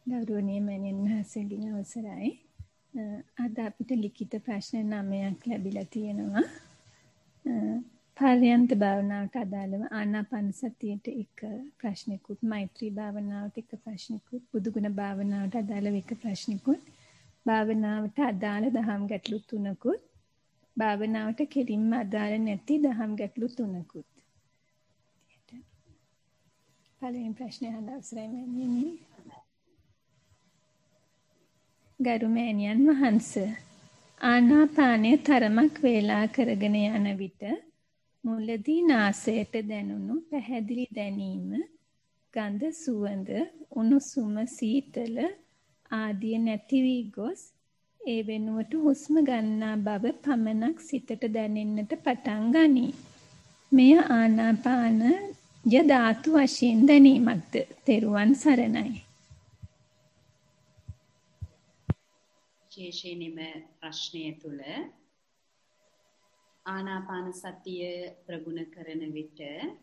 ගෞරවනීය මෑණියන් වහන්සේගෙන් අවසරයි. අද අපිට ලිඛිත ප්‍රශ්න 9ක් ලැබිලා තියෙනවා. පර්යන්ත භාවනාවට අදාළව ආනාපාන සතියට එක ප්‍රශ්නකුත්, මෛත්‍රී භාවනාවට එක ප්‍රශ්නකුත්, බුදුගුණ භාවනාවට අදාළව එක ප්‍රශ්නකුත්, භාවනාවට අදාළ දහම් ගැටලු 3කුත්, භාවනාවට කෙලින්ම අදාළ නැති දහම් ගැටලු 3කුත්. පළවෙනි ප්‍රශ්නය අහන්න අවසරයි මෑණියනි. ගරු මෑණියන් වහන්ස, ආනාපානය තරමක් වේලා කරගෙන යන විට මුලදී නාසයට දැනුණු පැහැදිලි දැනීම, ගඳ සුවඳ, උණුසුම සීතල ආදිය නැති වී ගොස් ඒ වෙනුවට හුස්ම ගන්නා බව පමණක් සිතට දැනෙන්නට පටන් ගනී. මෙය ආනාපානය ධාතු වශයෙන් දැනීමක්ද? තෙරුවන් සරණයි. විශේෂයෙන්ම ප්‍රශ්නය තුළ ආනාපාන සතිය ප්‍රගුණ කරන විට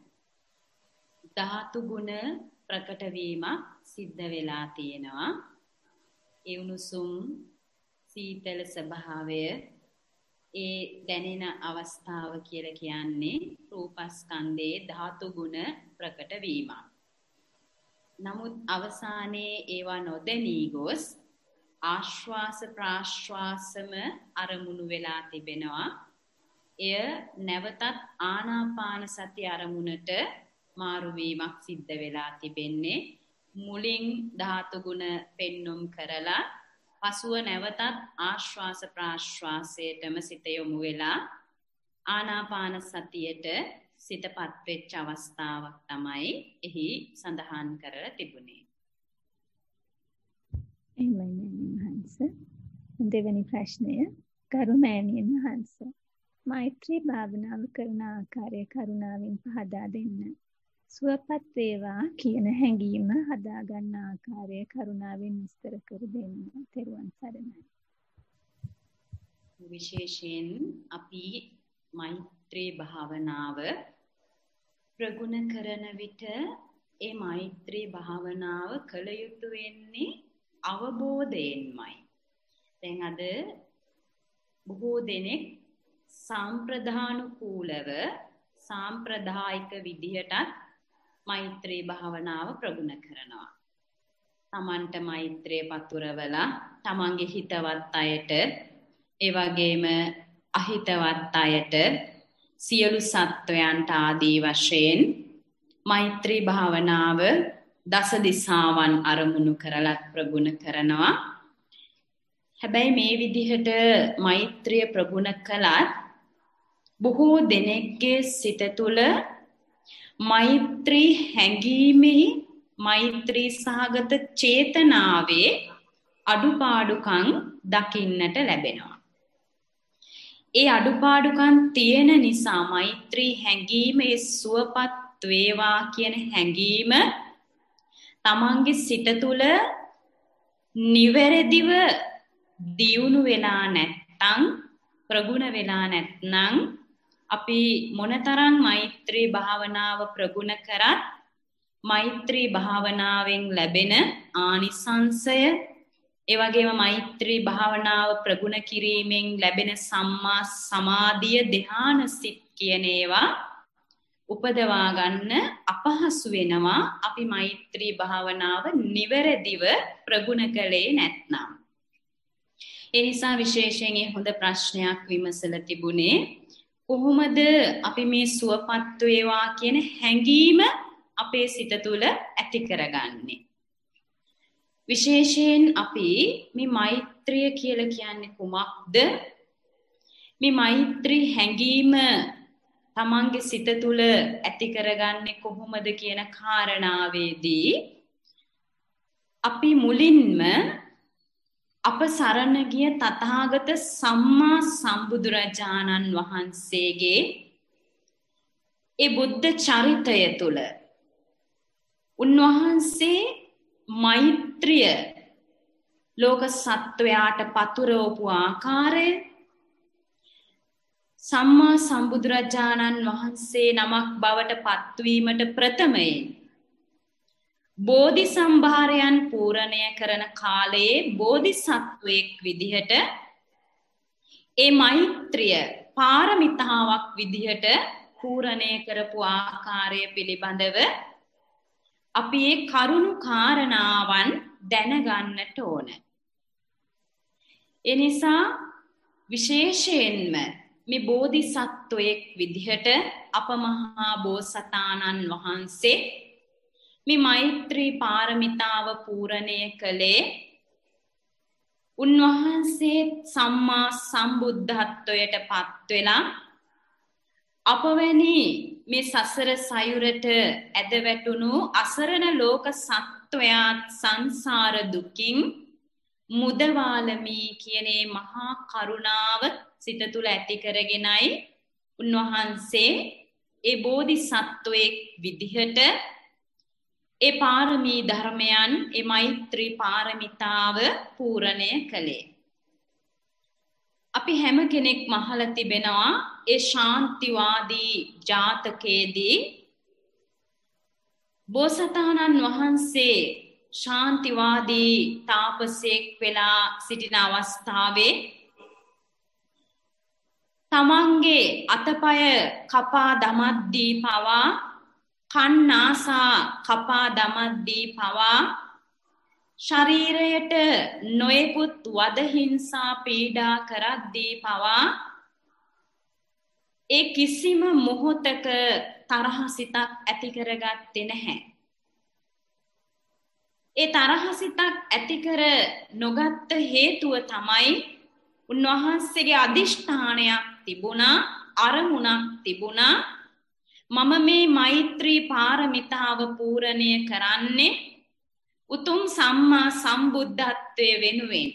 ධාතු ගුණ ප්‍රකට වීමක් සිද්ධ වෙලා තියෙනවා. ඒ උණුසුම් සීතල ස්වභාවය ඒ දැනෙන අවස්ථාව කියලා කියන්නේ රූපස්කන්ධයේ ධාතු ගුණ ප්‍රකට වීමක්. නමුත් අවසානයේ ඒවා නොදැනී ගොස් ආශ්වාස ප්‍රාශ්වාසම අරමුණු වෙලා තිබෙනවා. එය නැවතත් ආනාපාන සති අරමුණට මාරු වීමක් සිද්ධ වෙලා තිබෙන්නේ. මුලින් ධාතු ගුණ පෙන්눔 කරලා පසුව නැවතත් ආශ්වාස ප්‍රාශ්වාසයටම සිත යොමු වෙලා ආනාපාන සතියට සිතපත් වෙච්ච අවස්ථාවක් තමයි එහි සඳහන් කරලා තිබුණේ. දෙවැනි ප්‍රශ්නය, ගරු මෑණියන් වහන්ස, මෛත්‍රී භාවනාව කරන ආකාරය කරුණාවෙන් පහදා දෙන්න. සුවපත් වේවා කියන හැඟීම හදා ගන්න ආකාරය කරුණාවෙන් විස්තර කර දෙන්න. තෙරුවන් සරණයි. විශේෂයෙන් අපි මෛත්‍රී භාවනාව ප්‍රගුණ කරන විට ඒ මෛත්‍රී භාවනාව කළ යුතු වෙන්නේ අවබෝධයෙන්මයි. දැන් අද බොහෝ දෙනෙක් සාම්ප්‍රදානුකූලව සාම්ප්‍රදායික විදිහටත් මෛත්‍රී භාවනාව ප්‍රගුණ කරනවා. තමන්ට මෛත්‍රිය පතුරවලා තමන්ගේ හිතවත් අයට, ඒ වගේම අහිතවත් අයට, සියලු සත්වයන්ට ආදී වශයෙන් මෛත්‍රී භාවනාව දස දිසාවන් අරමුණු කරලත් ප්‍රගුණ කරනවා. හැබැයි මේ විදිහට මෛත්‍රිය ප්‍රගුණ කළත් බොහෝ දෙනෙක්ගේ සිත තුළ මෛත්‍රී හැඟීමෙහි, මෛත්‍රී සහගත චේතනාවේ අඩුපාඩුකම් දකින්නට ලැබෙනවා. ඒ අඩුපාඩුකම් තියෙන නිසා මෛත්‍රී හැඟීමේ සුවපත් වේවා කියන හැඟීම තමන්ගේ සිත තුළ නිවැරදිව දියුණු වෙලා නැත්නම්, ප්‍රගුණ වෙලා නැත්නම් අපි මොනතරම් මෛත්‍රී භාවනාව ප්‍රගුණ කරත් මෛත්‍රී භාවනාවෙන් ලැබෙන ආනිසංසය, ඒ වගේම මෛත්‍රී භාවනාව ප්‍රගුණ කිරීමෙන් ලැබෙන සම්මා සමාධිය, ධ්‍යාන සිත් කියන ඒවා උපදවා ගන්න අපහසු වෙනවා අපි මෛත්‍රී භාවනාව නිවැරදිව ප්‍රගුණ කළේ නැත්නම්. ඒ නිසා විශේෂයෙන් හොඳ ප්‍රශ්නයක් විමසලා තිබුණේ, කොහොමද අපි මේ සුවපත් වේවා කියන හැඟීම අපේ සිත තුළ ඇති කරගන්නේ? විශේෂයෙන් අපි මේ මෛත්‍රිය කියලා කියන්නේ කුමක්ද? මේ මෛත්‍රී හැඟීම තමන්ගේ සිත තුළ ඇති කරගන්නේ කොහොමද කියන කාරණාවේදී අපි මුලින්ම අප සරණ ගිය තථාගත සම්මා සම්බුදුරජාණන් වහන්සේගේ ඒ බුද්ධ චරිතය තුළ උන්වහන්සේ මෛත්‍රිය ලෝක සත්වයාට පතුරවපු ආකාරය, සම්මා සම්බුදුරජාණන් වහන්සේ නමක් බවට පත්වීමට ප්‍රථමයෙන් බෝධි සම්භාරයන් පූර්ණය කරන කාලයේ බෝධිසත්වයෙක් විදිහට ඒ මෛත්‍රිය පාරමිතාවක් විදිහට පූර්ණය කරපු ආකාරය පිළිබඳව අපි ඒ කරුණු කාරණාවන් දැනගන්නට ඕන. ඒ නිසා විශේෂයෙන්ම මේ බෝධිසත්වයෙක් විදිහට අප මහා බෝසතාණන් වහන්සේ මේ මෛත්‍රී පාරමිතාව පූර්ණය කළේ උන්වහන්සේ සම්මා සම්බුද්ධත්වයට පත් වෙලා අපවැනි මේ සසර සයුරට ඇද වැටුණු අසරණ ලෝක සත්වයා සංසාර දුකින් මුදවාලමී කියනේ මහා කරුණාව සිත තුළ ඇති කරගෙනයි උන්වහන්සේ ඒ බෝධිසත්වයෙක් විදිහට ඒ පාරමී ධර්මයන් ඒ මෛත්‍රී පාරමිතාව පූර්ණය කළේ. අපි හැම කෙනෙක් මහලා තිබෙනවා ඒ ශාන්තිවාදී ජාතකයේදී බෝසතාණන් වහන්සේ ශාන්තිවාදී තාපසයෙක් වෙලා සිටින අවස්ථාවේ තමන්ගේ අතපය කපා දමද්දී පවා කන්නාසා කපා දමද්දී පවා ශරීරයට නොයෙකුත් වදහිංසා පීඩා කරද්දී පවා ඒ කිසිම මොහොතක තරහසිතක් ඇති කරගත්තේ නැහැ. ඒ තරහසිතක් ඇති කර නොගත්ත හේතුව තමයි උන්වහන්සේගේ අදිෂ්ඨානයක් තිබුණා, අරමුණක් තිබුණා. මම මේ මෛත්‍රී පාරමිතාව පූර්ණය කරන්නේ උතුම් සම්මා සම්බුද්ධත්වයේ වෙනුවෙන්.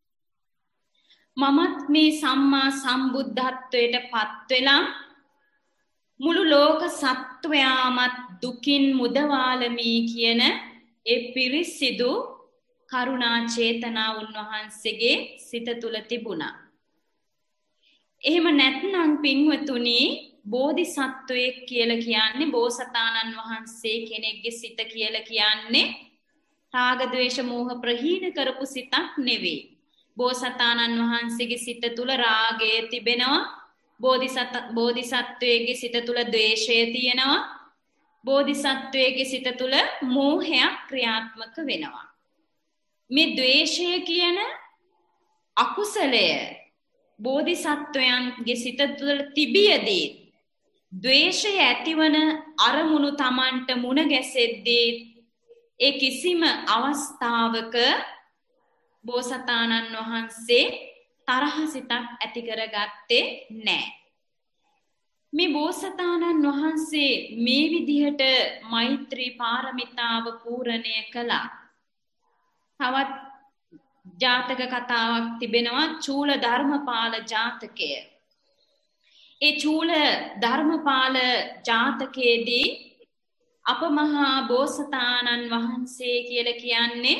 මමත් මේ සම්මා සම්බුද්ධත්වයට පත් වෙලා මුළු ලෝක සත්වයාමත් දුකින් මුදවාලමී කියන ඒ පිරිසිදු කරුණා චේතනා උන්වහන්සේගේ සිත තුළ තිබුණා. එහෙම නැත්නම් පින්වතුනි බෝධිසත්වයෙක් කියලා කියන්නේ බෝසතාණන් වහන්සේ කෙනෙක්ගේ සිත කියලා කියන්නේ රාග ද්වේෂ මෝහ ප්‍රහීන කරපු සිතක් නෙවෙයි. බෝසතාණන් වහන්සේගේ සිත තුළ රාගය තිබෙනවා. බෝධිසත්වයේගේ සිත තුළ ද්වේෂය තියෙනවා. බෝධිසත්වයේගේ සිත තුළ මෝහයක් ක්‍රියාත්මක වෙනවා. මේ ද්වේෂය කියන අකුසලය බෝධිසත්වයන්ගේ සිත තුළ තිබියදී ද්වේෂය ඇතිවන අරමුණු Tamanට මුණ ගැසෙද්දී ඒ කිසිම අවස්ථාවක බෝසතාණන් වහන්සේ තරහසිතක් ඇති කරගත්තේ නැහැ. මේ බෝසතාණන් වහන්සේ මේ විදිහට මෛත්‍රී පාරමිතාව පූර්ණය කළා. තවත් ජාතක කතාවක් තිබෙනවා චූල ධර්මපාල ජාතකය. ඒ චූල ධර්මපාල ජාතකයේදී අප මහා බෝසතාණන් වහන්සේ කියලා කියන්නේ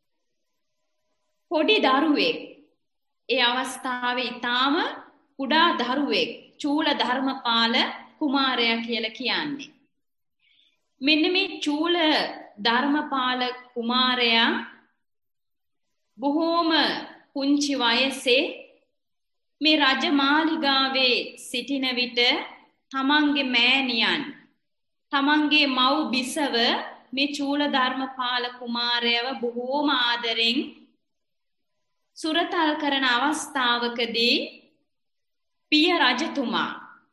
පොඩි දරුවෙක්. ඒ අවස්ථාවේ ඊටාම කුඩා දරුවෙක් චූල ධර්මපාල කුමාරයා කියලා කියන්නේ. මෙන්න මේ චූල ධර්මපාල කුමාරයා බොහෝම පුංචි වයසේ මේ රජමාලිගාවේ සිටින විට තමන්ගේ මෑණියන් තමන්ගේ මව් බිසව මේ චූල ධර්මපාල කුමාරයව බොහෝම ආදරෙන් සුරතල් කරන අවස්ථාවකදී පිය රජතුමා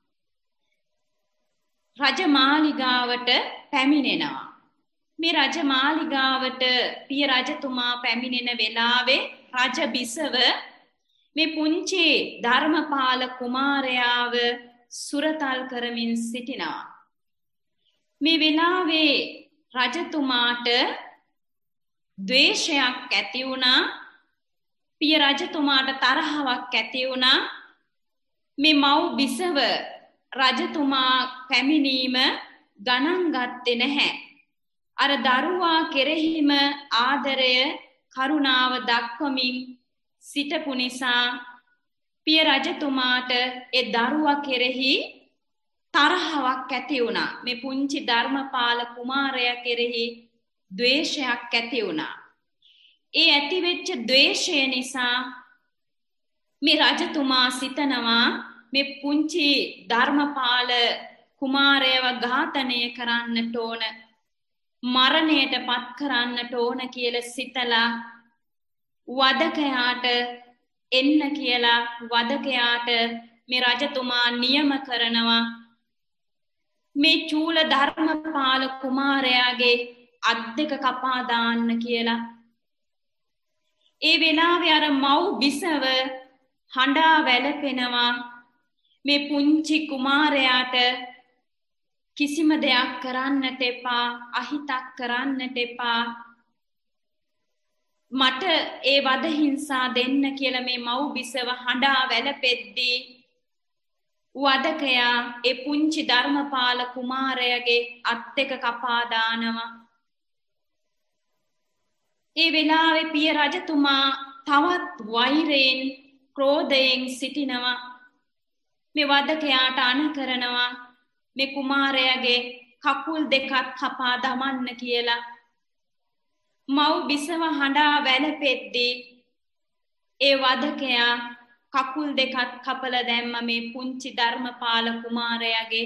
රජමාලිගාවට පැමිණෙනවා. මේ රජමාලිගාවට පිය රජතුමා පැමිණෙන වෙලාවේ රජ බිසව මේ පුංචි ධර්මපාල කුමාරයාව සුරතල් කරමින් සිටිනවා. මේ වෙලාවේ රජතුමාට ද්වේෂයක් ඇති වුණා. පිය රජතුමාට තරහවක් ඇති වුණා. මේ මව් බිසව රජතුමා පැමිණීම ගණන් ගත්තේ නැහැ. අර දරුවා කෙරෙහිම ආදරය කරුණාව දක්වමින් සිටපු නිසා පිය රජතුමාට ඒ දරුවා කෙරෙහි තරහවක් ඇති වුණා. මේ පුංචි ධර්මපාල කුමාරයා කෙරෙහි ද්වේෂයක් ඇති වුණා. ඒ ඇති වෙච්ච ද්වේෂය නිසා මේ රජතුමා සිතනවා මේ පුංචි ධර්මපාල කුමාරයව ඝාතනය කරන්නට ඕන, මරණයට පත් කරන්නට ඕන කියලා සිතලා වදකයාට එන්න කියලා වදකයාට මේ රජතුමා නියම කරනවා මේ චූල ධර්මපාල කුමාරයාගේ අත් දෙක කපා දාන්න කියලා. ඒ වෙලාවේ අර මව් බිසව හඬා වැළපෙනවා මේ පුංචි කුමාරයාට කිසිම දෙයක් කරන්නට එපා, අහිතක් කරන්නට එපා, මට ඒ වද හිංසා දෙන්න කියලා මේ මව් බිසව හඬා වැළපෙද්දී වදකයා ඒ පුංචි ධර්මපාල කුමාරයාගේ අත් දෙක කපා දානවා. ඒ වෙලාවේ පිය රජතුමා තවත් වෛරයෙන් ක්‍රෝධයෙන් සිටිනවා. මේ වදකයාට අණ කරනවා මේ කුමාරයාගේ කකුල් දෙකත් කපා දමන්න කියලා. මව් බිසව හඬා වැළපෙද්දී ඒ වදකයා කකුල් දෙකත් කපලා දැම්ම මේ පුංචි ධර්මපාල කුමාරයාගේ.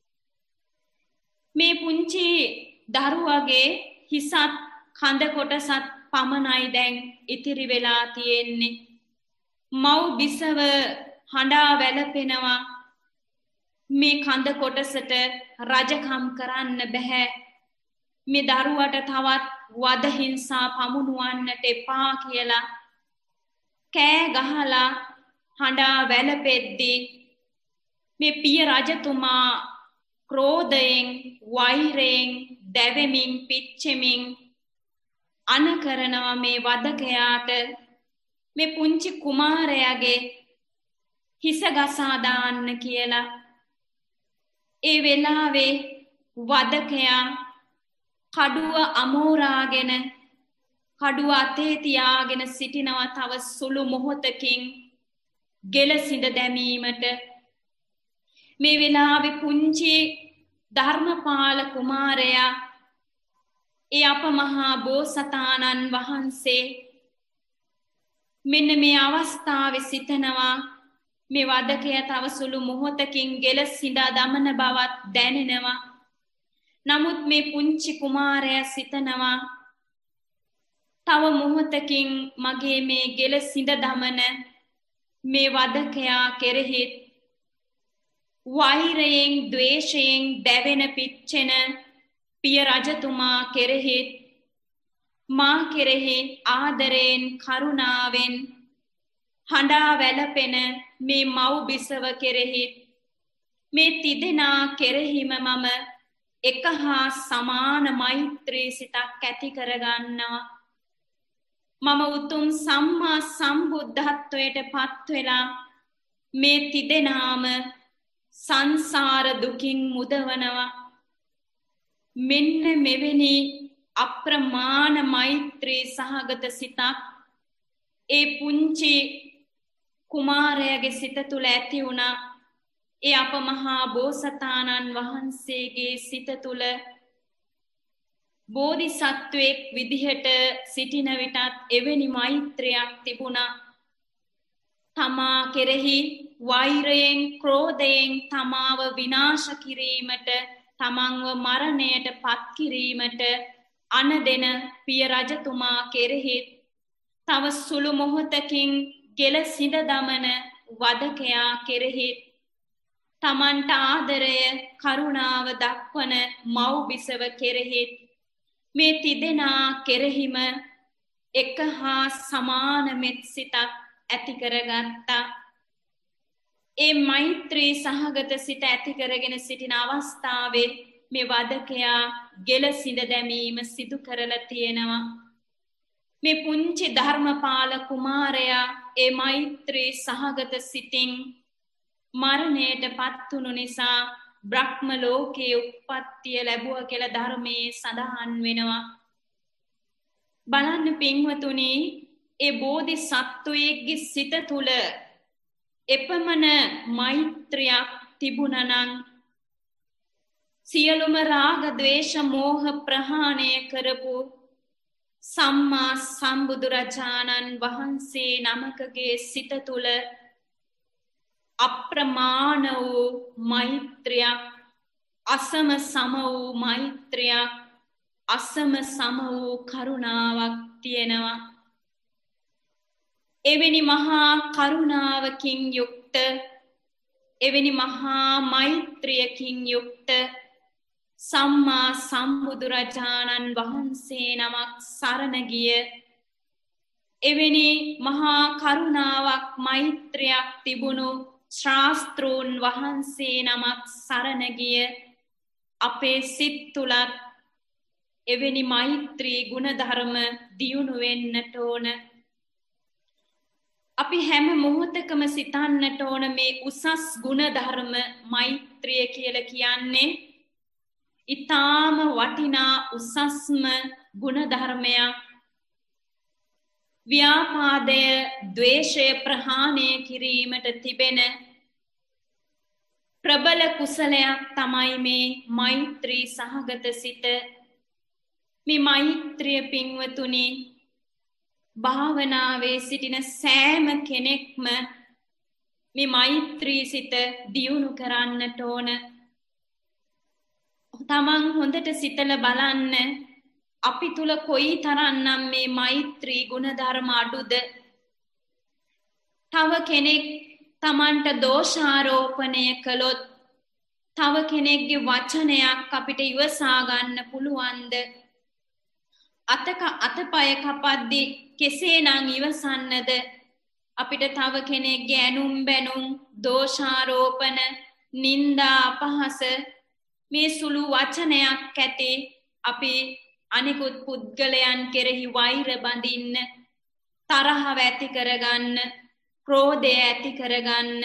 මේ පුංචි දරුවගේ හිසත් කඳ කොටසත් පමණයි දැන් ඉතිරි වෙලා තියෙන්නේ. මව් බිසව හඬා වැළපෙනවා මේ කඳ කොටසට රජකම් කරන්න බෑ, මේ දරුවට තවත් වද හිංසා පමුණුවන්නට එපා කියලා කෑ ගහලා හඬා වැළපෙද්දී මේ පිය රජතුමා ක්‍රෝධයෙන් වෛරයෙන් දැවෙමින් පිච්චෙමින් අණ කරනවා මේ වදකයාට මේ පුංචි කුමාරයාගේ හිස ගසා දාන්න කියලා. ඒ වෙලාවේ වදකයා කඩුව අමෝරාගෙන කඩුව අතේ තියාගෙන සිටිනවා තව සුළු මොහොතකින් ගෙලසිඳ දැමීමට. මේ වෙලාවේ පුංචි ධර්මපාල කුමාරයා ඒ අප මහා බෝසතාණන් වහන්සේ මෙන්න මේ අවස්ථාවේ සිතනවා මේ වදකය තව සුළු මොහොතකින් ගෙලසිඳා දමන බවත් දැනෙනවා. නමුත් මේ පුංචි කුමාරයා සිතනවා තව මොහොතකින් මගේ මේ ගෙලසිඳ දමන මේ වදකයා කෙරෙහි වෛරයෙන් ද්වේෂයෙන් දැවෙන පිච්චෙන පිය රජතුමා කෙරෙහි මා කෙරෙහි ආදරයෙන් කරුණාවෙන් හඬා වැළපෙන මේ මව් බිසව කෙරෙහි මේ තිදෙනා කෙරෙහිම මම එක හා සමාන මෛත්‍රී සිතක් ඇති කරගන්නවා. මම උතුම් සම්මා සම්බුද්ධත්වයට පත් වෙලා මේ තිදෙනාම සංසාර දුකින් මුදවනවා. මෙන්න මෙවැනි අප්‍රමාණ මෛත්‍රී සහගත සිතක් ඒ පුංචි කුමාරයාගේ සිත තුළ ඇති වුණා. ඒ අප මහා බෝසතාණන් වහන්සේගේ සිත තුළ බෝධිසත්වයෙක් විදිහට සිටින විටත් එවැනි මෛත්‍රයක් තිබුණා. තමා කෙරෙහි වෛරයෙන් ක්‍රෝධයෙන් තමාව විනාශ කිරීමට, තමන්ව මරණයට පත් කිරීමට අණ දෙන පිය රජතුමා කෙරෙහි තව සුළු මොහොතකින් ගෙලසිඳ දමන වදකයා කෙරෙහි තමන්ට ආදරය කරුණාව දක්වන මව් බිසව කෙරෙහි මේ තිදෙනා කෙරෙහිම එක හා සමාන මෙත් සිතක් ඇති කරගත්තා. ඒ මෛත්‍රී සහගත සිත ඇති කරගෙන සිටින අවස්ථාවේ මේ වදකයා ගෙලසිඳ දැමීම සිදු කරලා තියෙනවා. මේ පුංචි ධර්මපාල කුමාරයා ඒ මෛත්‍රී සහගත සිතින් මරණයට පත්වුණු නිසා බ්‍රහ්ම ලෝකයේ උප්පත්තිය ලැබුවා කියලා ධර්මයේ සඳහන් වෙනවා. බලන්න පින්වතුනි, ඒ බෝධිසත්වයෙක්ගේ සිත තුළ එපමණ මෛත්‍රියක් තිබුණා නම් සියලුම රාග ද්වේෂ මෝහ ප්‍රහාණය කරපු සම්මා සම්බුදුරජාණන් වහන්සේ නමකගේ සිත තුළ අප්‍රමාණ වූ මෛත්‍රියක්, අසම සම වූ මෛත්‍රියක්, අසම සම වූ කරුණාවක් තියෙනවා. එවැනි මහා කරුණාවකින් යුක්ත, එවැනි මහා මෛත්‍රියකින් යුක්ත සම්මා සම්බුදුරජාණන් වහන්සේ නමක් සරණ ගිය, එවැනි මහා කරුණාවක් මෛත්‍රියක් තිබුණු ශාස්ත්‍රූන් වහන්සේ නමක් සරණ ගිය අපේ සිත් තුලත් එවැනි මෛත්‍රී ගුණධර්ම දියුණු වෙන්නට ඕන. අපි හැම මොහොතකම සිතන්නට ඕන මේ උසස් ගුණධර්ම මෛත්‍රිය කියලා කියන්නේ ඊටාම වටිනා උසස්ම ගුණධර්මයක්. ව්‍යාපාදය, ද්වේෂය ප්‍රහාණය කිරීමට තිබෙන ප්‍රබල කුසලයක් තමයි මේ මෛත්‍රී සහගත සිත. මේ මෛත්‍රිය පින්වතුනි, භාවනාවේ සිටින සෑම කෙනෙක්ම මේ මෛත්‍රී සිත දියුණු කරන්නට ඕන. තමන් හොඳට සිතලා බලන්න අපි තුල කොයි තරම්නම් මේ මෛත්‍රී ගුණධර්ම අඩුද. තව කෙනෙක් තමන්ට දෝෂාරෝපණය කළොත් තව කෙනෙක්ගේ වචනයක් අපිට ඉවසා ගන්න පුළුවන්ද? අතපය කපද්දී කෙසේනම් ඉවසන්නද? අපිට තව කෙනෙක්ගේ ඇනුම් බැනුම්, දෝෂාරෝපණ, නින්දා අපහාස මේ සුළු වචනයක් ඇති අපි අනිකුත් පුද්ගලයන් කෙරෙහි වෛර බඳින්න, තරහව ඇති කරගන්න, ක්‍රෝධය ඇති කරගන්න.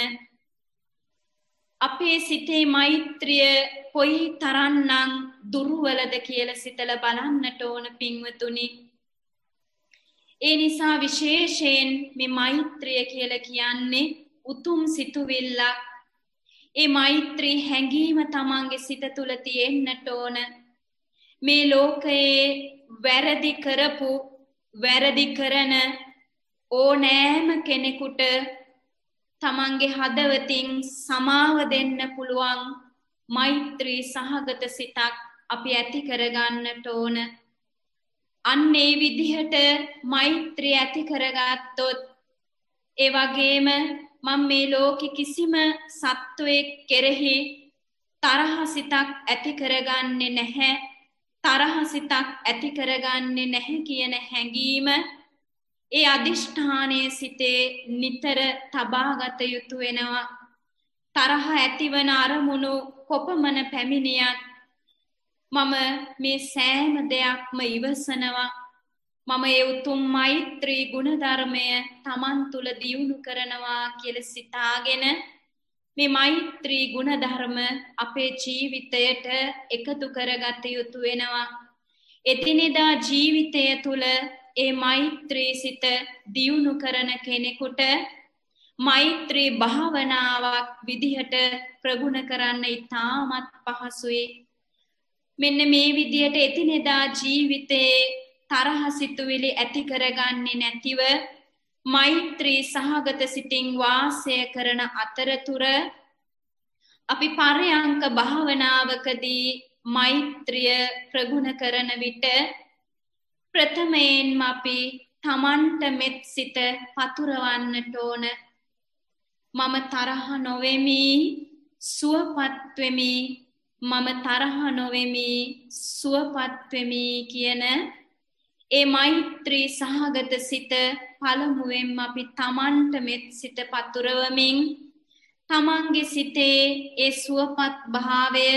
අපේ සිතේ මෛත්‍රිය කොයි තරම්නම් දුර්වලද කියලා සිතලා බලන්නට ඕන පින්වතුනි. ඒ නිසා විශේෂයෙන් මේ මෛත්‍රිය කියලා කියන්නේ උතුම් සිතුවිල්ලක්. ඒ මෛත්‍රී හැඟීම තමන්ගේ සිත තුළ තියෙන්නට ඕන. මේ ලෝකයේ වැරදි කරපු, වැරදි කරන ඕනෑම කෙනෙකුට තමන්ගේ හදවතින් සමාව දෙන්න පුළුවන් මෛත්‍රී සහගත සිතක් අපි ඇති කරගන්නට ඕන. අන්න ඒ විදිහට මෛත්‍රිය ඇති කරගත්තොත්, ඒ වගේම මම මේ ලෝකෙ කිසිම සත්වයෙක් කෙරෙහි තරහ සිතක් ඇති කරගන්නේ නැහැ, තරහ සිතක් ඇති කරගන්නේ නැහැ කියන හැඟීම, ඒ අදිෂ්ඨානයේ සිතේ නිතර තබාගත යුතු වෙනවා. තරහ ඇතිවන අරමුණු කොපමණ පැමිණියත් මම මේ සෑම දෙයක්ම ඉවසනවා. මම ඒ උතුම් මෛත්‍රී ගුණධර්මය තමන් තුළ දියුණු කරනවා කියලා සිතාගෙන මේ මෛත්‍රී ගුණධර්ම අපේ ජීවිතයට එකතු කරගත යුතු වෙනවා. එදිනෙදා ජීවිතය තුළ ඒ මෛත්‍රී සිත දියුණු කරන කෙනෙකුට මෛත්‍රී භාවනාවක් විදිහට ප්‍රගුණ කරන්න ඉතාමත් පහසුයි. මෙන්න මේ විදිහට එදිනෙදා ජීවිතයේ තරහ සිතුවිලි ඇති කරගන්නේ නැතිව මෛත්‍රී සහගත සිතින් වාසය කරන අතරතුර අපි පරයන්ක භාවනාවකදී මෛත්‍රිය ප්‍රගුණ කරන විට ප්‍රථමයෙන්ම අපි තමන්ට මෙත් සිත පතුරවන්නට ඕන. මම තරහ නොවෙමි, සුවපත් වෙමි, මම තරහ නොවෙමි, සුවපත් වෙමි කියන ඒ මෛත්‍රී සහගත සිත පළමුවෙන්ම අපි තමන්ට මෙත් සිත පතුරවමින් තමන්ගේ සිතේ ඒ සුවපත් භාවය,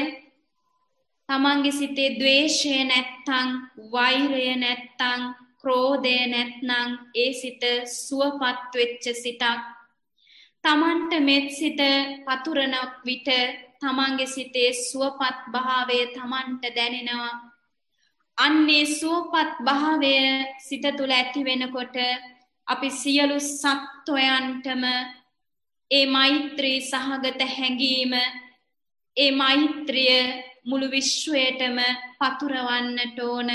තමන්ගේ සිතේ ද්වේෂය නැත්තං, වෛරය නැත්තං, ක්‍රෝධය නැත්නම් ඒ සිත සුවපත් වෙච්ච සිතක්. තමන්ට මෙත් සිත පතුරන විට තමන්ගේ සිතේ සුවපත් භාවය තමන්ට දැනෙනවා. අන්නේ සුවපත් භාවය සිත තුළ ඇති වෙනකොට අපි සියලු සත්වයන්ටම ඒ මෛත්‍රී සහගත හැඟීම, ඒ මෛත්‍රිය මුළු විශ්වයටම පතුරවන්නට ඕන.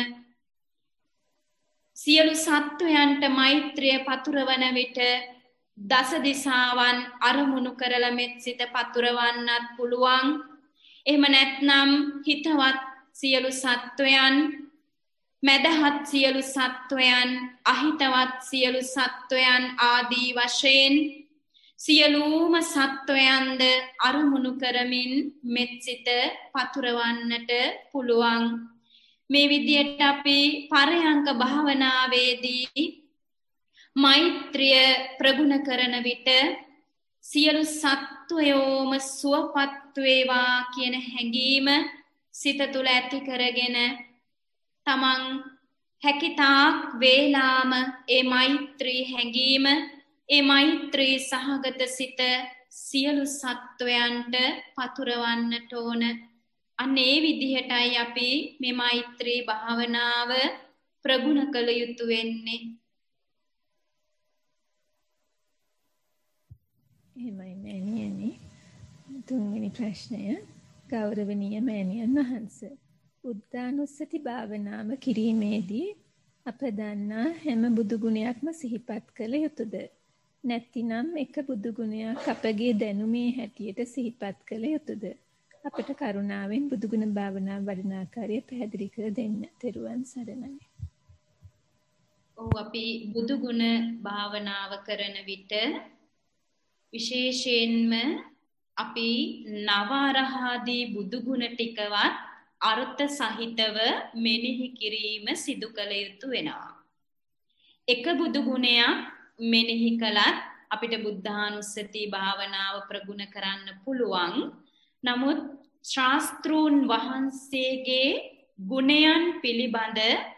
සියලු සත්වයන්ට මෛත්‍රිය පතුරවන විට දස දිසාවන් අරමුණු කරලා මෙත් සිත පතුරවන්නත් පුළුවන්. එහෙම නැත්නම් හිතවත් සියලු සත්වයන්, මදහත් සියලු සත්වයන්, අහිතවත් සියලු සත්වයන් ආදී වශයෙන් සියලුම සත්වයන්ද අරමුණු කරමින් මෙත් සිත පතුරවන්නට පුළුවන්. මේ විදියට අපි පරයන්ක භාවනාවේදී මෛත්‍රිය ප්‍රගුණ කරන විට සියලු සත්වයෝම සුවපත් වේවා කියන හැඟීම සිත තුළ ඇති කරගෙන තමන් හැකිතාක් වේලාම ඒ මෛත්‍රී හැඟීම, ඒ මෛත්‍රී සහගත සිත සියලු සත්වයන්ට පතුරවන්නට ඕන. අන්න ඒ විදිහටයි අපි මේ මෛත්‍රී භාවනාව ප්‍රගුණ කළ යුතු වෙන්නේ. එහෙමයි මෑණියනි. තුන්වෙනි ප්‍රශ්නය ගෞරවනීය මෑණියන් වහන්සේ. බුද්ධානුස්සති භාවනාව කිරීමේදී අප දන්නා හැම බුදු ගුණයක්ම සිහිපත් කළ යුතුයද? නැත්නම් එක බුදු ගුණයක් අපගේ දැනුමේ හැටියට සිහිපත් කළ යුතුයද? අපට කරුණාවෙන් බුදුගුණ භාවනාව වඩන ආකාරය පැහැදිලි කර දෙන්න. තෙරුවන් සරණයි. අපි බුදුගුණ භාවනාව කරන විට විශේෂයෙන්ම අපි නවරහාදී බුදුගුණ ටිකවත් අර්ථ සහිතව මෙනෙහි කිරීම සිදු කළ යුතු වෙනවා. එක බුදුගුණයක් මෙනෙහි කළත් අපිට බුද්ධානුස්සති භාවනාව ප්‍රගුණ කරන්න පුළුවන්. නමුත් ශාස්ත්‍රූන් වහන්සේගේ ගුණයන් පිළිබඳ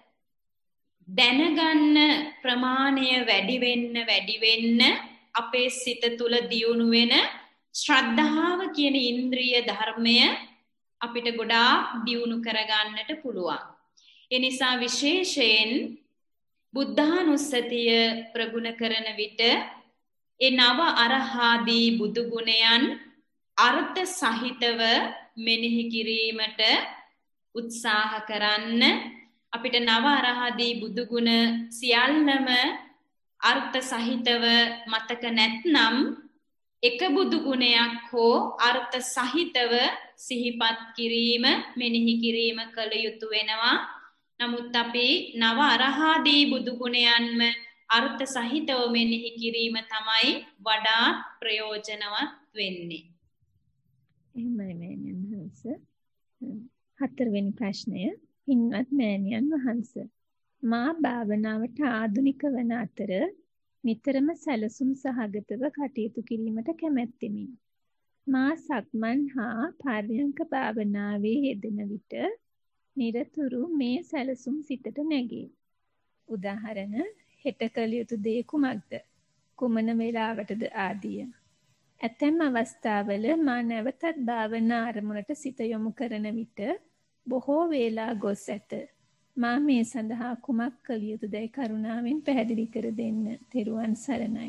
දැනගන්න ප්‍රමාණය වැඩි වෙන්න අපේ සිත තුළ දියුණු වෙන ශ්‍රද්ධාව කියන ඉන්ද්‍රිය ධර්මය අපිට ගොඩාක් දියුණු කරගන්නට පුළුවන්. ඒ නිසා විශේෂයෙන් බුද්ධානුස්සතිය ප්‍රගුණ කරන විට ඒ නව අරහාදී බුදු ගුණයන් අර්ථ සහිතව මෙනෙහි කිරීමට උත්සාහ කරන්න. අපිට නව අරහාදී බුදු ගුණ සියල්ලම අර්ථ සහිතව මතක නැත්නම් එක බුදු ගුණයක් හෝ අර්ථ සහිතව සිහිපත් කිරීම, මෙනෙහි කිරීම කළ යුතු වෙනවා. නමුත් අපි නව අරහාදී බුදු ගුණයන්ම අර්ථ සහිතව මෙනෙහි කිරීම තමයි වඩා ප්‍රයෝජනවත් වෙන්නේ. එහෙමයි මෑණියන් වහන්සේ. හතරවෙනි ප්‍රශ්නය. පින්වත් මෑණියන් වහන්සේ, මා භාවනාවට ආධුනික වන අතර නිතරම සැලසුම් සහගතව කටයුතු කිරීමට කැමැත්තෙමි. මා සක්මන් හා පර්යංක භාවනාවේ යෙදෙන විට නිරතුරු මේ සැලසුම් සිතට නැගේ. උදාහරණ, හෙට කළ යුතු දේ කුමක්ද? කුමන වේලාවටද ආදිය. ඇතැම් අවස්ථාවල මා නැවතත් භාවනා අරමුණට සිත යොමු කරන විට බොහෝ වේලා ගොස් ඇත. මා මේ සඳහා කුමක් කළ යුතුදයි කරුණාවෙන් පැහැදිලි කර දෙන්න. තෙරුවන් සරණයි.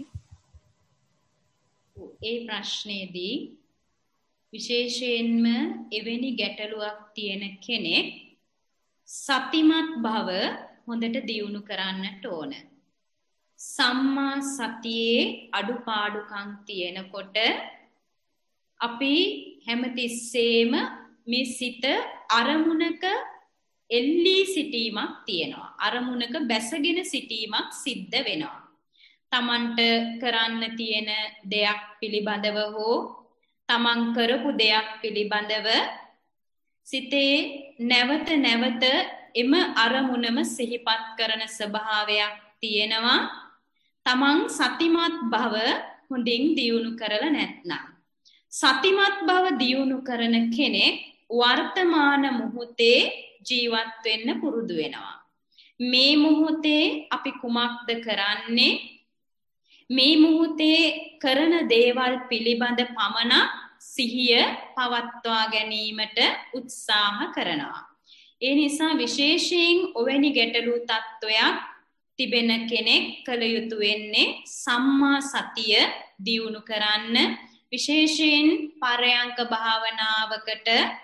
ඒ ප්‍රශ්නේදී විශේෂයෙන්ම එවැනි ගැටලුවක් තියෙන කෙනෙක් සතිමත් බව හොඳට දියුණු කරන්නට ඕන. සම්මා සතියේ අඩුපාඩුකම් තියෙනකොට අපි හැමතිස්සෙම මේ සිත අරමුණක එල්ලී සිටීමක් තියෙනවා. අරමුණක බැසගෙන සිටීමක් සිද්ධ වෙනවා. තමන්ට කරන්න තියෙන දෙයක් පිළිබඳව හෝ තමන් කරපු දෙයක් පිළිබඳව සිතේ නැවත නැවත එම අරමුණම සිහිපත් කරන ස්වභාවයක් තියෙනවා. තමන් සතිමත් බව හොඳින් දියුණු කරලා නැත්නම්. සතිමත් බව දියුණු කරන කෙනෙක් වර්තමාන මොහොතේ ජීවත් වෙන්න පුරුදු වෙනවා. මේ මොහොතේ අපි කුමක්ද කරන්නේ? මේ මොහොතේ කරන දේවල් පිළිබඳ පමණක් සිහිය පවත්වා ගැනීමට උත්සාහ කරනවා. ඒ නිසා විශේෂයෙන් ඔවැනි ගැටලු තත්වයක් තිබෙන කෙනෙක් කළ යුතු වෙන්නේ සම්මා සතිය දියුණු කරන්න. විශේෂයෙන් පරයන්ක භාවනාවකට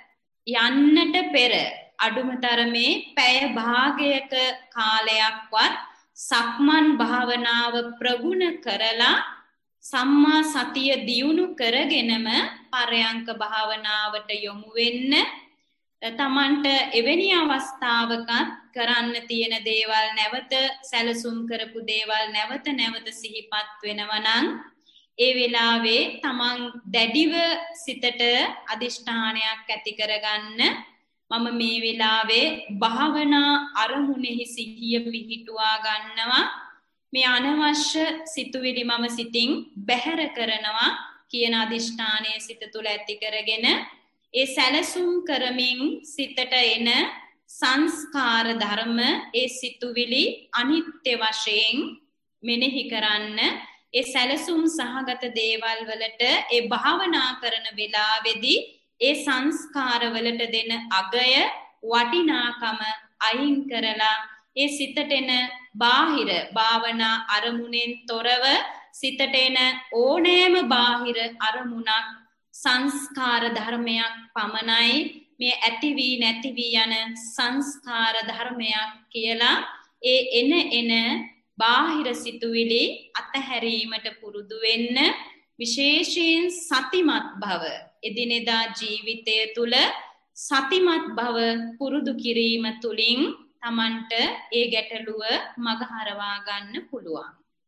යන්නට පෙර අඩුම තරමේ පැය භාගයක කාලයක්වත් සක්මන් භාවනාව ප්‍රගුණ කරලා සම්මා සතිය දියුණු කරගෙනම පරයන්ක භාවනාවට යොමු වෙන්න. තමන්ට එවැනි අවස්ථාවකත් කරන්න තියෙන දේවල් නැවත සැලසුම් කරපු දේවල් නැවත නැවත සිහිපත් වෙනවා නම් ඒ වෙලාවේ තමන් දැඩිව සිතට අදිෂ්ඨානයක් ඇති කරගන්න මම මේ වෙලාවේ භාවනා අරමුණෙහි සිහිය පිහිටුවා ගන්නවා මේ අනවශ්‍ය සිතුවිලි මම සිතින් බැහැර කරනවා කියන අදිෂ්ඨානය සිත තුළ ඇති කරගෙන ඒ සැලසුම් කරමින් සිතට එන සංස්කාර ධර්ම ඒ සිතුවිලි අනිත්‍ය වශයෙන් මෙනෙහි කරන්න ඒ සැලසුම් සහගත දේවල් වලට ඒ භාවනා කරන වෙලාවේදී ඒ සංස්කාර වලට දෙන අගය වටිනාකම අයින් කරලා ඒ සිතට එන බාහිර භාවනා අරමුණෙන් තොරව සිතට එන ඕනෑම බාහිර අරමුණක් සංස්කාර ධර්මයක් පමණයි මේ ඇති වී නැති වී යන සංස්කාර ධර්මයක් කියලා ඒ එන බාහිර සිතුවිලි අතහැරීමට පුරුදු වෙන්න විශේෂයෙන් සතිමත් භව එදිනෙදා ජීවිතය තුළ සතිමත් භව පුරුදු කිරීම තුළින් තමන්ට ඒ ගැටලුව මගහරවා ගන්න පුළුවන්.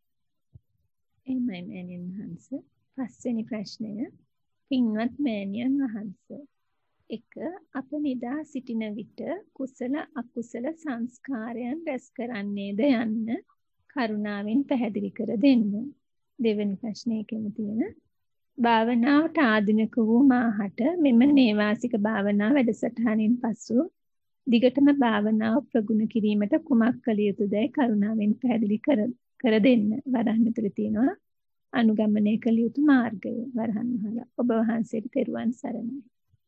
එහෙමයි මෑණියන් වහන්සේ. පස්වෙනි ප්‍රශ්නය පින්වත් මෑණියන් වහන්සේ. 1. අප නිදා සිටින විට කුසල අකුසල සංස්කාරයන් රැස් කරන්නේද යන්න කරුණාවෙන් පැහැදිලි කර දෙන්න. දෙවෙනි ප්‍රශ්නයේම තියෙන භාවනාවට ආධුනික වූ මාහට මෙම නේවාසික භාවනා වැඩසටහනින් පසු දිගටම භාවනාව ප්‍රගුණ කිරීමට කුමක් කළ යුතුදයි කරුණාවෙන් පැහැදිලි කර දෙන්න. වරහන් ඇතුළේ තියෙනවා අනුගමනය කළ යුතු මාර්ගය. වරහන් වහලා ඔබ වහන්සේට තෙරුවන් සරණයි.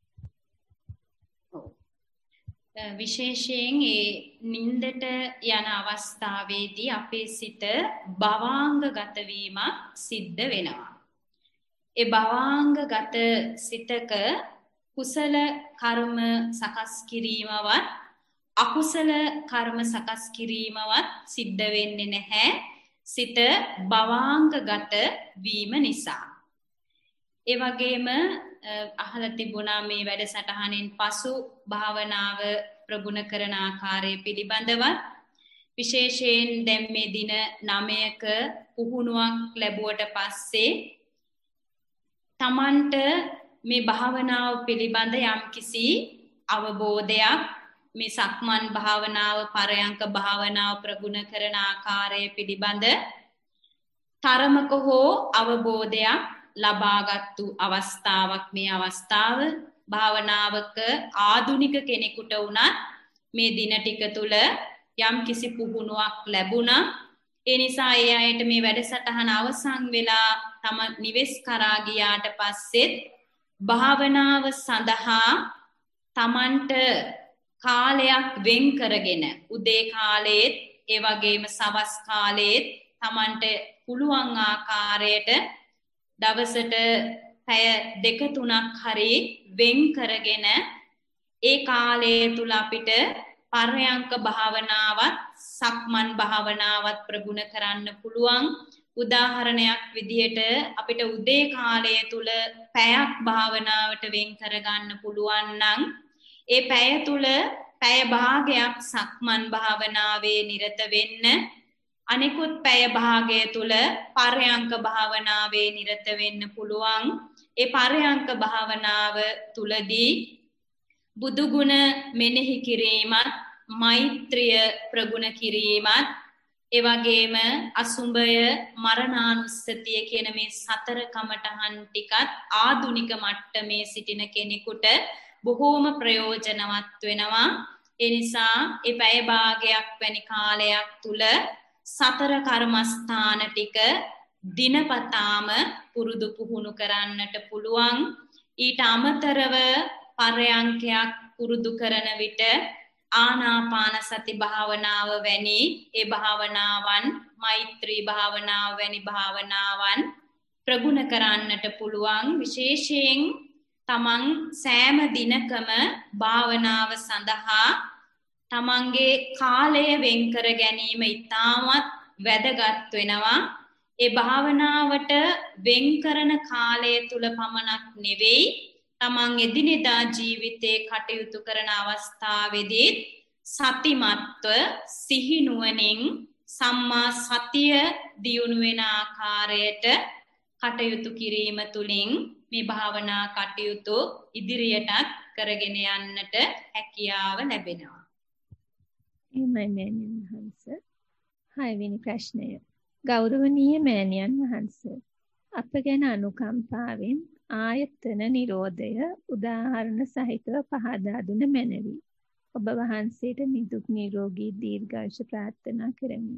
විශේෂයෙන් ඒ නින්දට යන අවස්ථාවේදී අපේ සිත භවාංගගත වීමක් සිද්ධ වෙනවා. ඒ භවාංගගත සිතක කුසල කර්ම සකස් කිරීමවත් අකුසල කර්ම සකස් කිරීමවත් සිද්ධ වෙන්නේ නැහැ. සිත භවාංගගත වීම නිසා. ඒ වගේම අහලා තිබුණා මේ වැඩසටහනෙන් පසු භාවනාව ප්‍රගුණ කරන ආකාරය පිළිබඳව විශේෂයෙන් දැන් මේ දින 9ක පුහුණුවක් ලැබුවට පස්සේ තමන්ට මේ භාවනාව පිළිබඳ යම්කිසි අවබෝධයක් මේ සක්මන් භාවනාව පරයන්ක භාවනාව ප්‍රගුණ කරන ආකාරය පිළිබඳ තරමක හෝ අවබෝධයක් ලබාගත්තු අවස්ථාවක් මේ අවස්ථාව. භාවනාවක ආධුනික කෙනෙකුට වුණත් මේ දින ටික තුල යම්කිසි පුහුණුවක් ලැබුණා. ඒ නිසා ඒ අයට මේ වැඩසටහන අවසන් වෙලා තම නිවෙස් කරා ගියාට පස්සෙත් භාවනාව සඳහා තමන්ට කාලයක් වෙන් කරගෙන උදේ කාලයේත් ඒ වගේම සවස් කාලයේත් තමන්ට පුළුවන් ආකාරයට දවසට පැය 2-3ක් හරි වෙන් කරගෙන ඒ කාලය තුල අපිට පරයන්ක භාවනාවත් සක්මන් භාවනාවත් ප්‍රගුණ කරන්න පුළුවන්. උදාහරණයක් විදිහට අපිට උදේ කාලය තුල පැයක් භාවනාවට වෙන් කරගන්න පුළුවන් නම් ඒ පැය තුල පැය භාගයක් සක්මන් භාවනාවේ නිරත වෙන්න, අනිකුත් පැය භාගය තුල පරයන්ක භාවනාවේ නිරත වෙන්න පුළුවන්. ඒ පරයන්ක භාවනාව තුලදී බුදු ගුණ මෙනෙහි කිරීමත්, මෛත්‍රිය ප්‍රගුණ කිරීමත්, ඒ වගේම අසුඹය, මරණානුස්සතිය කියන මේ 4 කමඨහන් ටිකත් ආධුනික මට්ටමේ සිටින කෙනෙකුට බොහෝම ප්‍රයෝජනවත් වෙනවා. ඒ නිසා ඒ පැය භාගයක් වැනි කාලයක් තුල 4 කර්මස්ථාන ටික දිනපතාම පුරුදු පුහුණු කරන්නට පුළුවන්. ඊට අමතරව පරයන්කයක් පුරුදු කරන විට ආනාපාන සති භාවනාව වැනි ඒ භාවනාවන්, මෛත්‍රී භාවනාව වැනි භාවනාවන් ප්‍රගුණ කරන්නට පුළුවන්. විශේෂයෙන් තමන් සෑම දිනකම භාවනාව සඳහා තමන්ගේ කාලය වෙන් කර ගැනීම ඉතාමත් වැදගත් වෙනවා. ඒ භාවනාවට වෙන් කරන කාලය තුල පමණක් නෙවෙයි තමන් එදිනෙදා ජීවිතේ කටයුතු කරන අවස්ථාවේදී සතිමත්ව සිහිනුවණින් සම්මා සතිය දියුණු වෙන ආකාරයට කටයුතු කිරීම තුලින් මේ භාවනා කටයුතු ඉදිරියටත් කරගෙන යන්නට හැකියාව ලැබෙනවා. එහෙමයි මෑණියන් වහන්සේ. 6 වෙනි ප්‍රශ්නය. ගෞරවනීය මෑණියන් වහන්සේ, අප ගැන අනුකම්පාවෙන් ආයතන නිරෝධය උදාහරණ සහිතව පහදා දුන මැනවි. ඔබ වහන්සේට නිදුක් නිරෝගී දීර්ඝායුෂ ප්‍රාර්ථනා කරමි.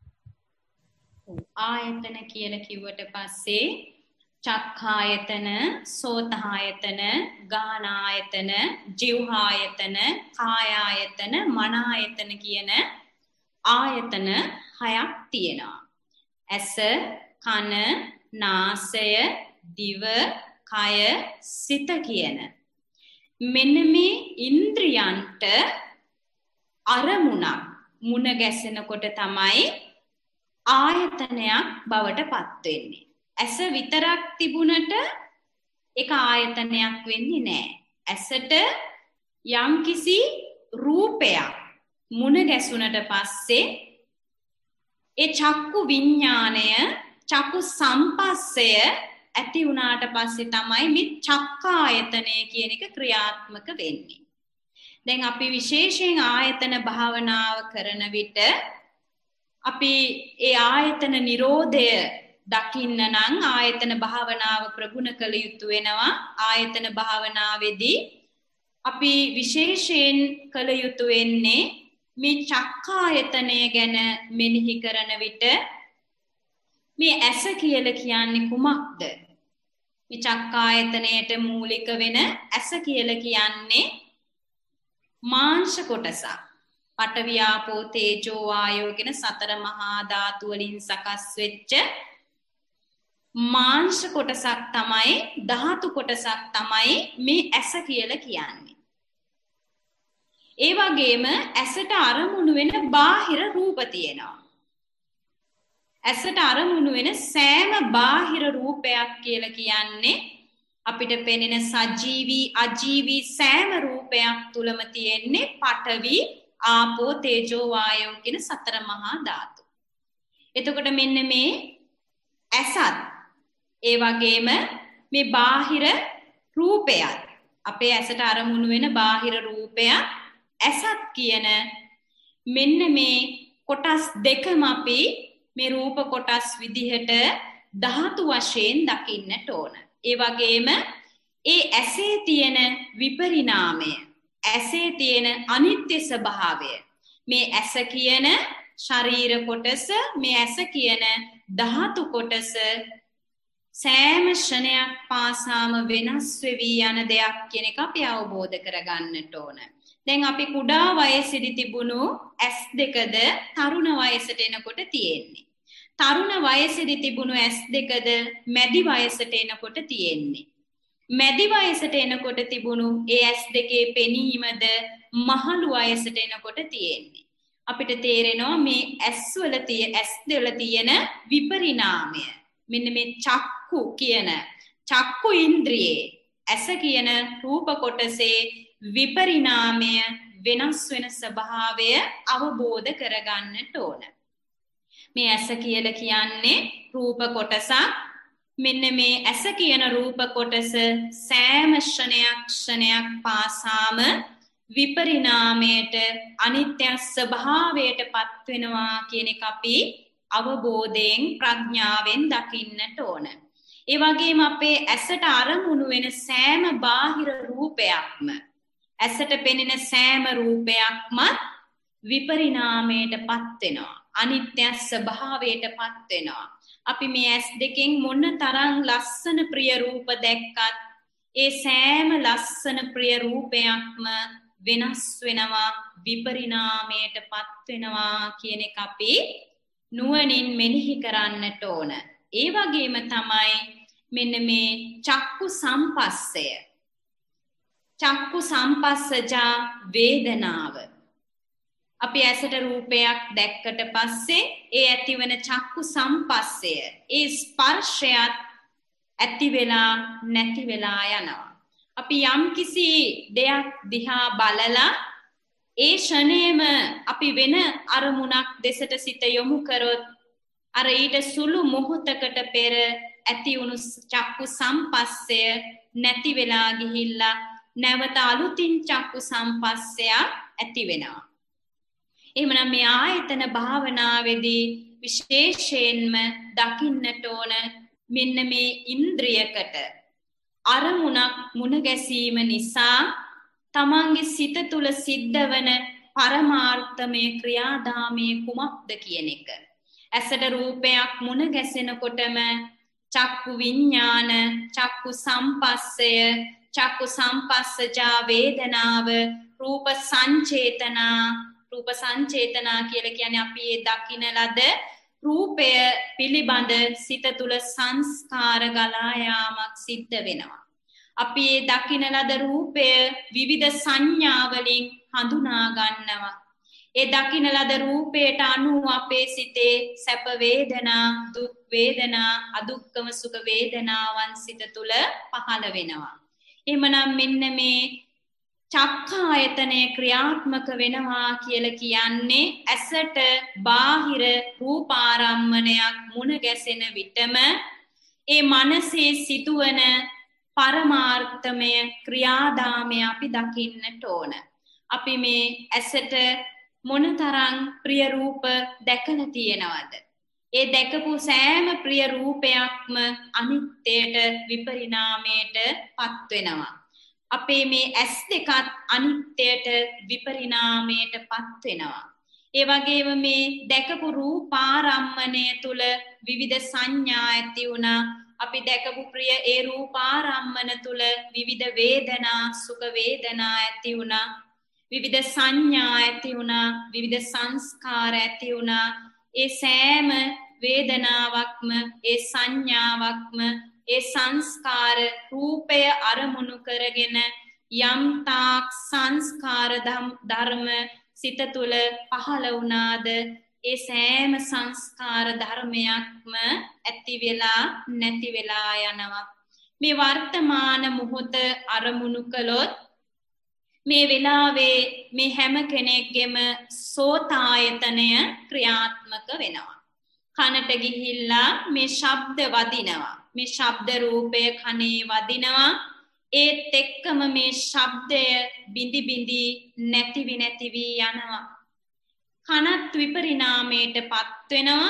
ආයතන කියලා කිව්වට පස්සේ චක්ඛායතන, සෝතායතන, ගානායතන, ජීවහායතන, කායායතන, මනායතන කියන ආයතන 6ක් තියෙනවා. ඇස, කන, නාසය, දිව, කය, සිත කියන මෙන්න මේ ඉන්ද්‍රියන්ට අරමුණක් මුණ ගැසෙනකොට තමයි ආයතනයක් බවට පත් වෙන්නේ. ඇස විතරක් තිබුණට ඒක ආයතනයක් වෙන්නේ නැහැ. ඇසට යම්කිසි රූපයක් මුණ ගැසුණට පස්සේ ඒ චක්කු විඥාණය, චක්කු සම්පස්සය ඇති වුණාට පස්සේ තමයි මේ චක්කායතනය කියන එක ක්‍රියාත්මක වෙන්නේ. දැන් අපි විශේෂයෙන් ආයතන භාවනාව කරන විට අපි ඒ ආයතන නිරෝධය දකින්න නම් ආයතන භාවනාව ප්‍රගුණ කළ යුතු වෙනවා. ආයතන භාවනාවේදී අපි විශේෂයෙන් කළ යුතු වෙන්නේ මේ චක්කායතනය ගැන මෙනෙහි කරන විට මේ ඇස කියලා කියන්නේ කුමක්ද? මේ චක්කායතනයට මූලික වෙන ඇස කියලා කියන්නේ මාංශ කොටසක්. පඨවි ආපෝ තේජෝ වායෝ කියන 4 මහා ධාතු වලින් සකස් වෙච්ච මාංශ කොටසක් තමයි, ධාතු කොටසක් තමයි මේ ඇස කියලා කියන්නේ. ඒ වගේම ඇසට අරමුණු වෙන බාහිර රූප තියෙනවා. ඇසට අරමුණු වෙන සෑම බාහිර රූපයක් කියලා කියන්නේ අපිට පෙනෙන සජීවී අජීවී සෑම රූපයක් තුලම තියෙන්නේ පඨවි ආපෝ තේජෝ වායෝ කියන 4 මහා ධාතු. එතකොට මෙන්න මේ ඇසත් ඒ වගේම මේ බාහිර රූපයත් අපේ ඇසට අරමුණු වෙන බාහිර රූපයත් ඇසත් කියන මෙන්න මේ කොටස් දෙකම අපි මේ රූප කොටස් විදිහට ධාතු වශයෙන් දකින්නට ඕන. ඒ වගේම ඒ ඇසේ තියෙන විපරිණාමය, ඇසේ තියෙන අනිත්‍ය ස්වභාවය, මේ ඇස කියන ශරීර කොටස, මේ ඇස කියන ධාතු කොටස සෑම ක්ෂණයක් පාසාම වෙනස් වෙවි යන දෙයක් කියන එක අපි අවබෝධ කරගන්නට ඕන. දැන් අපි කුඩා වයසේදී තිබුණු ඇස් දෙකද තරුණ වයසට එනකොට තියෙන්නේ. තරුණ වයසේදී තිබුණු ඇස් දෙකද මැදි වයසට එනකොට තියෙන්නේ. මැදි වයසට එනකොට තිබුණු ඒ ඇස් දෙකේ පෙනීමද මහලු වයසට එනකොට තියෙන්නේ. අපිට තේරෙනවා මේ ඇස් දෙවල තියෙන විපරිණාමය. මෙන්න මේ චක්කු කියන චක්කු ඉන්ද්‍රියේ ඇස කියන රූප කොටසේ විපරිණාමය වෙනස් වෙන ස්වභාවය අවබෝධ කරගන්නට ඕන. මේ ඇස කියලා කියන්නේ රූප කොටසක්. මෙන්න මේ ඇස කියන රූප කොටස සෑම ක්ෂණයක් පාසාම විපරිණාමයට අනිත්‍ය ස්වභාවයට පත් වෙනවා කියන එක අපි අවබෝධයෙන් ප්‍රඥාවෙන් දකින්නට ඕන. ඒ වගේම අපේ ඇසට අරමුණු වෙන සෑම බාහිර රූපයක්ම, ඇසට පෙනෙන සෑම රූපයක්ම විපරිණාමයට පත් වෙනවා. අනිත්‍ය ස්වභාවයට පත් වෙනවා. අපි මේ ඇස් දෙකෙන් මොන තරම් ලස්සන ප්‍රිය රූප දැක්කත් ඒ සෑම ලස්සන ප්‍රිය රූපයක්ම වෙනස් වෙනවා, විපරිණාමයට පත් වෙනවා කියන එක අපි නුවණින් මෙනෙහි කරන්නට ඕන. ඒ වගේම තමයි මෙන්න මේ චක්කු සම්පස්සය. චක්කු සම්පස්සජා වේදනාව. අපි ඇසට රූපයක් දැක්කට පස්සේ ඒ ඇතිවන චක්කු සම්පස්සය, ඒ ස්පර්ශයත් ඇති වෙලා නැති වෙලා යනවා. අපි යම් කිසි දෙයක් දිහා බලලා ඒ ෂණේම අපි වෙන අරමුණක් දෙසට සිත යොමු කරොත් අර ඊට සුළු මොහොතකට පෙර ඇති වුණු චක්කු සම්පස්සය නැති වෙලා ගිහිල්ලා නැවත අලුතින් චක්කු සම්පස්සයක් ඇති වෙනවා. එහෙමනම් මේ ආයතන භාවනාවේදී විශේෂයෙන්ම දකින්නට ඕන මෙන්න මේ ඉන්ද්‍රියකට අරමුණක් මුණ ගැසීම නිසා තමන්ගේ සිත තුළ සිද්ධ වන පරමාර්ථමය ක්‍රියාදාමයේ කුමක්ද කියන එක. ඇසට රූපයක් මුණ ගැසෙනකොටම චක්කු විඤ්ඤාණ, චක්කු සම්පස්සය, චක්කු සම්පස්සජා වේදනාව, රූප සංචේතනා කියලා කියන්නේ අපි ඒ දකින ලද රූපය පිළිබඳ සිත තුළ සංස්කාර ගලා යාමක් සිද්ධ වෙනවා. අපි ඒ දකින ලද රූපය විවිධ සංඥා වලින් හඳුනා ගන්නවා. ඒ දකින ලද රූපයට අනුව අපේ සිතේ සැප වේදනා, දුක් වේදනා, අදුක්කම සුඛ වේදනාවන් සිත තුළ පහළ වෙනවා. එහෙමනම් මෙන්න මේ චක්ඛායතනය ක්‍රියාත්මක වෙනවා කියලා කියන්නේ ඇසට බාහිර රූපාරම්මණයක් මුණ ගැසෙන විටම ඒ මනසේ සිදුවන පරමාර්ථමය ක්‍රියාදාමය අපි දකින්නට ඕන. අපි මේ ඇසට මොනතරම් ප්‍රිය රූප දැකලා තියෙනවද? ඒ දැකපු සෑම ප්‍රිය රූපයක්ම අනිත්‍යයට විපරිණාමයට පත් වෙනවා. අපේ මේ ඇස් දෙකත් අනිත්‍යයට විපරිණාමයට පත් වෙනවා. ඒ වගේම මේ දැකපු රූපාරම්මණය තුල විවිධ සංඥා ඇති වුණා. අපි දැකපු ප්‍රිය ඒ රූපාරම්මන තුල විවිධ වේදනා, සුඛ වේදනා ඇති වුණා. විවිධ සංඥා ඇති වුණා. විවිධ සංස්කාර ඇති වුණා. ඒ සෑම වේදනාවක්ම, ඒ සංඥාවක්ම, ඒ සංස්කාර රූපය අරමුණු කරගෙන යම් තාක් සංස්කාර ධර්ම සිත තුළ පහළ වුණාද ඒ සෑම සංස්කාර ධර්මයක්ම ඇති වෙලා නැති වෙලා යනවා. මේ වර්තමාන මොහොත අරමුණු කළොත් මේ වෙලාවේ මේ හැම කෙනෙක්ගෙම සෝතායතනය ක්‍රියාත්මක වෙනවා. කනට ගිහිල්ලා මේ ශබ්ද වදිනවා. මේ ශබ්ද රූපය කනේ වදිනවා. ඒත් එක්කම මේ ශබ්දය බිඳි බිඳි නැති වී යනවා. කනත් විපරිණාමයට පත් වෙනවා.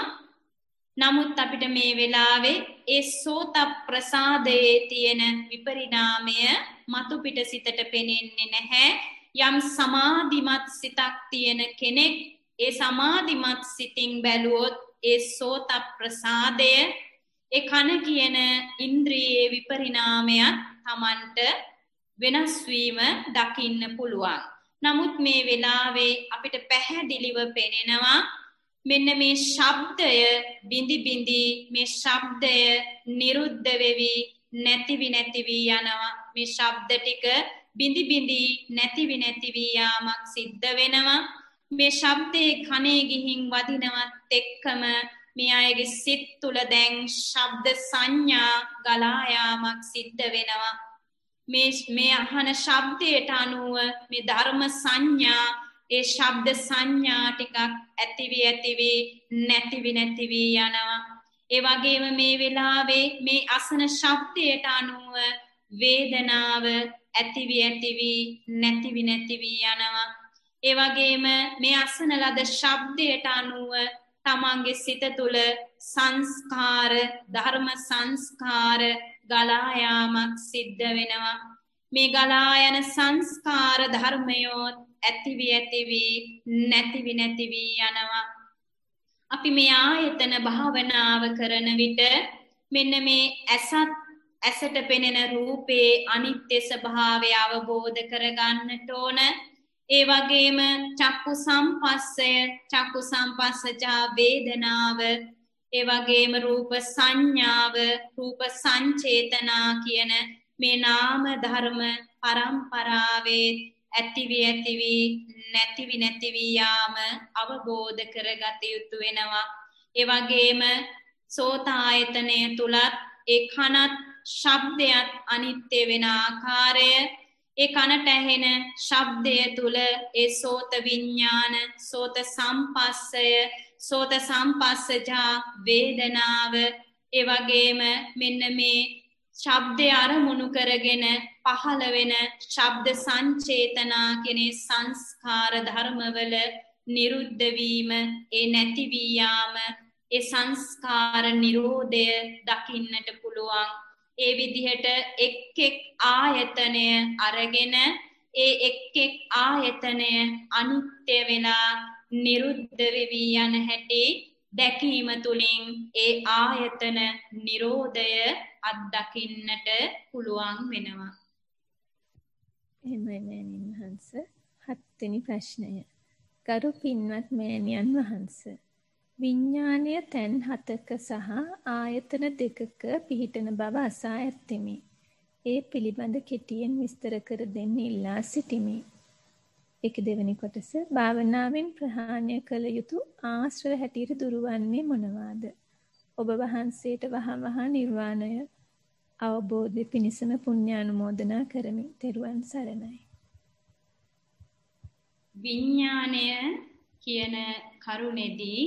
නමුත් අපිට මේ වෙලාවේ ඒ සෝත ප්‍රසාදයේ තියෙන විපරිණාමය මතු පිට සිතට පෙනෙන්නේ නැහැ. යම් සමාධිමත් සිතක් තියෙන කෙනෙක් ඒ සමාධිමත් සිතින් බැලුවොත් ඒ සෝත ප්‍රසාදය ඒ කන කියන ඉන්ද්‍රියේ විපරිණාමයත් Tamanට වෙනස් වීම දකින්න පුළුවන්. නමුත් මේ වෙලාවේ අපිට පැහැදිලිව පෙනෙනවා මෙන්න මේ ශබ්දය බිඳි බිඳි මේ ශබ්දය නිරුද්ධ වෙවි නැති වී යනවා. මේ ශබ්ද ටික බිඳි බිඳි නැති වී යාමක් සිද්ධ වෙනවා. මේ ශබ්දේ කනේ ගිහින් වදිනවත් එක්කම මේ අයගේ සිත් තුළ දැන් ශබ්ද සංඥා ගලා යාමක් සිද්ධ වෙනවා. මේ අහන ශබ්දයට අනුව මේ ධර්ම සංඥා ඒ ශබ්ද සංඥා ටිකක් ඇතිවි නැති වී යනවා. ඒ වගේම මේ වෙලාවේ මේ අසන ශබ්දයට අනුව වේදනාව ඇතිවි නැති වී යනවා. ඒ වගේම මේ අසන ලද ශබ්දයට අනුව තමන්ගේ සිත තුළ සංස්කාර ධර්ම සංස්කාර ගලා යාමක් සිද්ධ වෙනවා. මේ ගලා යන සංස්කාර ධර්මයෝ ඇතිවි නැති වී යනවා. අපි මේ ආයතන භාවනාව කරන විට මෙන්න මේ ඇසට පෙනෙන රූපේ අනිත්‍ය ස්වභාවය අවබෝධ කරගන්නට ඕන. ඒ වගේම චක්කු සම්පස්සය, චක්කු සම්පස්සජා වේදනාව, ඒ වගේම රූප සංඥාව, රූප සංචේතනා කියන මේ නාම ධර්ම පරම්පරාවේ ඇතිවි නැතිවි යාම අවබෝධ කරගත යුතු වෙනවා. ඒ වගේම සෝත ආයතනය තුලත් ඒ කනත් ශබ්දයක් අනිත්‍ය වෙන ආකාරය, ඒ කනට ඇහෙන ශබ්දය තුල ඒ සෝත විඥාන, සෝත සම්පස්සය, සෝත සම්පස්සජා වේදනාව, ඒ වගේම මෙන්න මේ ශබ්දය අරමුණු කරගෙන පහළ වෙන ශබ්ද සංචේතනා කියන සංස්කාර ධර්මවල නිරුද්ධ වීම, ඒ නැති වී යාම, ඒ සංස්කාර නිරෝධය දකින්නට පුළුවන්. ඒ විදිහට එක් ආයතනය අරගෙන ඒ එක් ආයතනය අනිත්‍ය වෙලා නිරුද්ධ වෙවි යන හැටි දැකීම තුලින් ඒ ආයතන නිරෝධය අත්දකින්නට පුළුවන් වෙනවා. එහෙමයි මෑණියන් වහන්සේ. 7 වෙනි ප්‍රශ්නය. ගරු පින්වත් මෑණියන් වහන්සේ, විඥානය තැන් 7ක සහ ආයතන 2ක පිහිටන බව අසා ඇත්තෙමි. ඒ පිළිබඳ කෙටියෙන් විස්තර කර දෙන්න ඉල්ලා සිටිමි. ඒක දෙවෙනි කොටස. භාවනාවෙන් ප්‍රහාණය කළ යුතු ආශ්‍රය හැටියට දුරවන්නේ මොනවාද? ඔබ වහන්සේට වහවහ නිර්වාණය අවබෝධ පිණිසම පුණ්‍යානුමෝදනා කරමි. තෙරුවන් සරණයි. විඥානය කියන කරුණේදී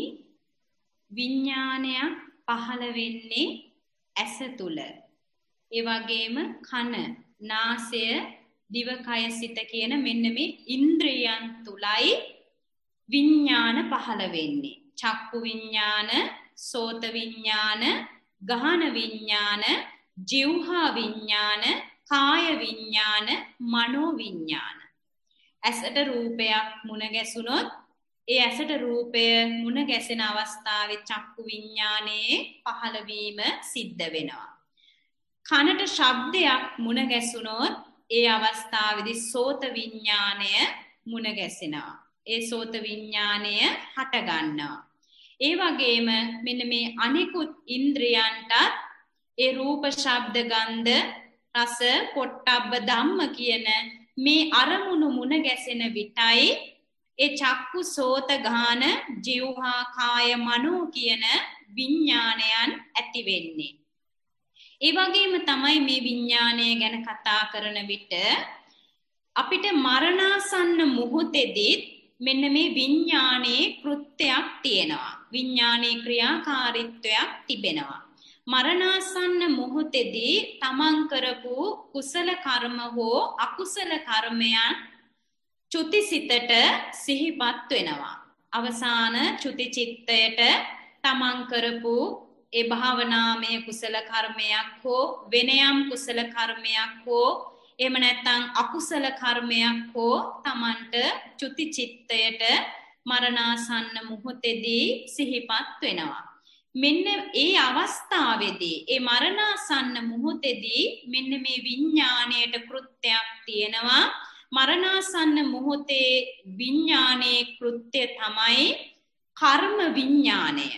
විඥානයක් පහළ වෙන්නේ ඇස තුල. ඒ වගේම කන, නාසය, දිවකය, සිත කියන මෙන්න මේ ඉන්ද්‍රියයන් තුලයි විඥාන පහළ වෙන්නේ. චක්කු විඥාන, සෝත විඥාන, ගහන විඥාන, ජීවහා විඥාන, කාය විඥාන, මනෝ විඥාන. ඇසට රූපයක් මුණ ගැසුනොත් ඒ ඇසට රූපය මුණ ගැසෙන අවස්ථාවේ චක්කු විඥානයේ පහළවීම සිද්ධ වෙනවා. කනට ශබ්දයක් මුණ ගැසුනොත් ඒ අවස්ථාවේදී සෝත විඥානය මුණ ගැසෙනවා. ඒ සෝත විඥානය හට ගන්නවා. ඒ වගේම මෙන්න මේ අනිකුත් ඉන්ද්‍රියන්ට ඒ රූප, ශබ්ද, ගන්ධ, රස, පොට්ටබ්බ ධම්ම කියන මේ අරමුණු මුණ ගැසෙන විටයි ඒ චක්කු, සෝත, ගාන, ජීවහා, කාය, මනෝ කියන විඥානයන් ඇති වෙන්නේ. ඒ වගේම තමයි මේ විඥානය ගැන කතා කරන විට අපිට මරණාසන්න මොහොතේදී මෙන්න මේ විඥානයේ කෘත්‍යයක් තියෙනවා. විඥානයේ ක්‍රියාකාරීත්වයක් තිබෙනවා. මරණාසන්න මොහොතේදී තමන් කරපු කුසල කර්ම හෝ අකුසල කර්මයන් චුතිසිතට සිහිපත් වෙනවා. අවසාන චුති චිත්තයට තමන් කරපු ඒ භාවනාමය කුසල කර්මයක් හෝ වෙන යම් කුසල කර්මයක් හෝ එහෙම නැත්නම් අකුසල කර්මයක් හෝ තමන්ට චුති චිත්තයට මරණාසන්න මොහොතේදී සිහිපත් වෙනවා. මෙන්න ඒ අවස්ථාවේදී ඒ මරණාසන්න මොහොතේදී මෙන්න මේ විඥාණයට කෘත්‍යයක් තියෙනවා. මරණාසන්න මොහොතේ විඥානයේ කෘත්‍ය තමයි කර්ම විඥානය.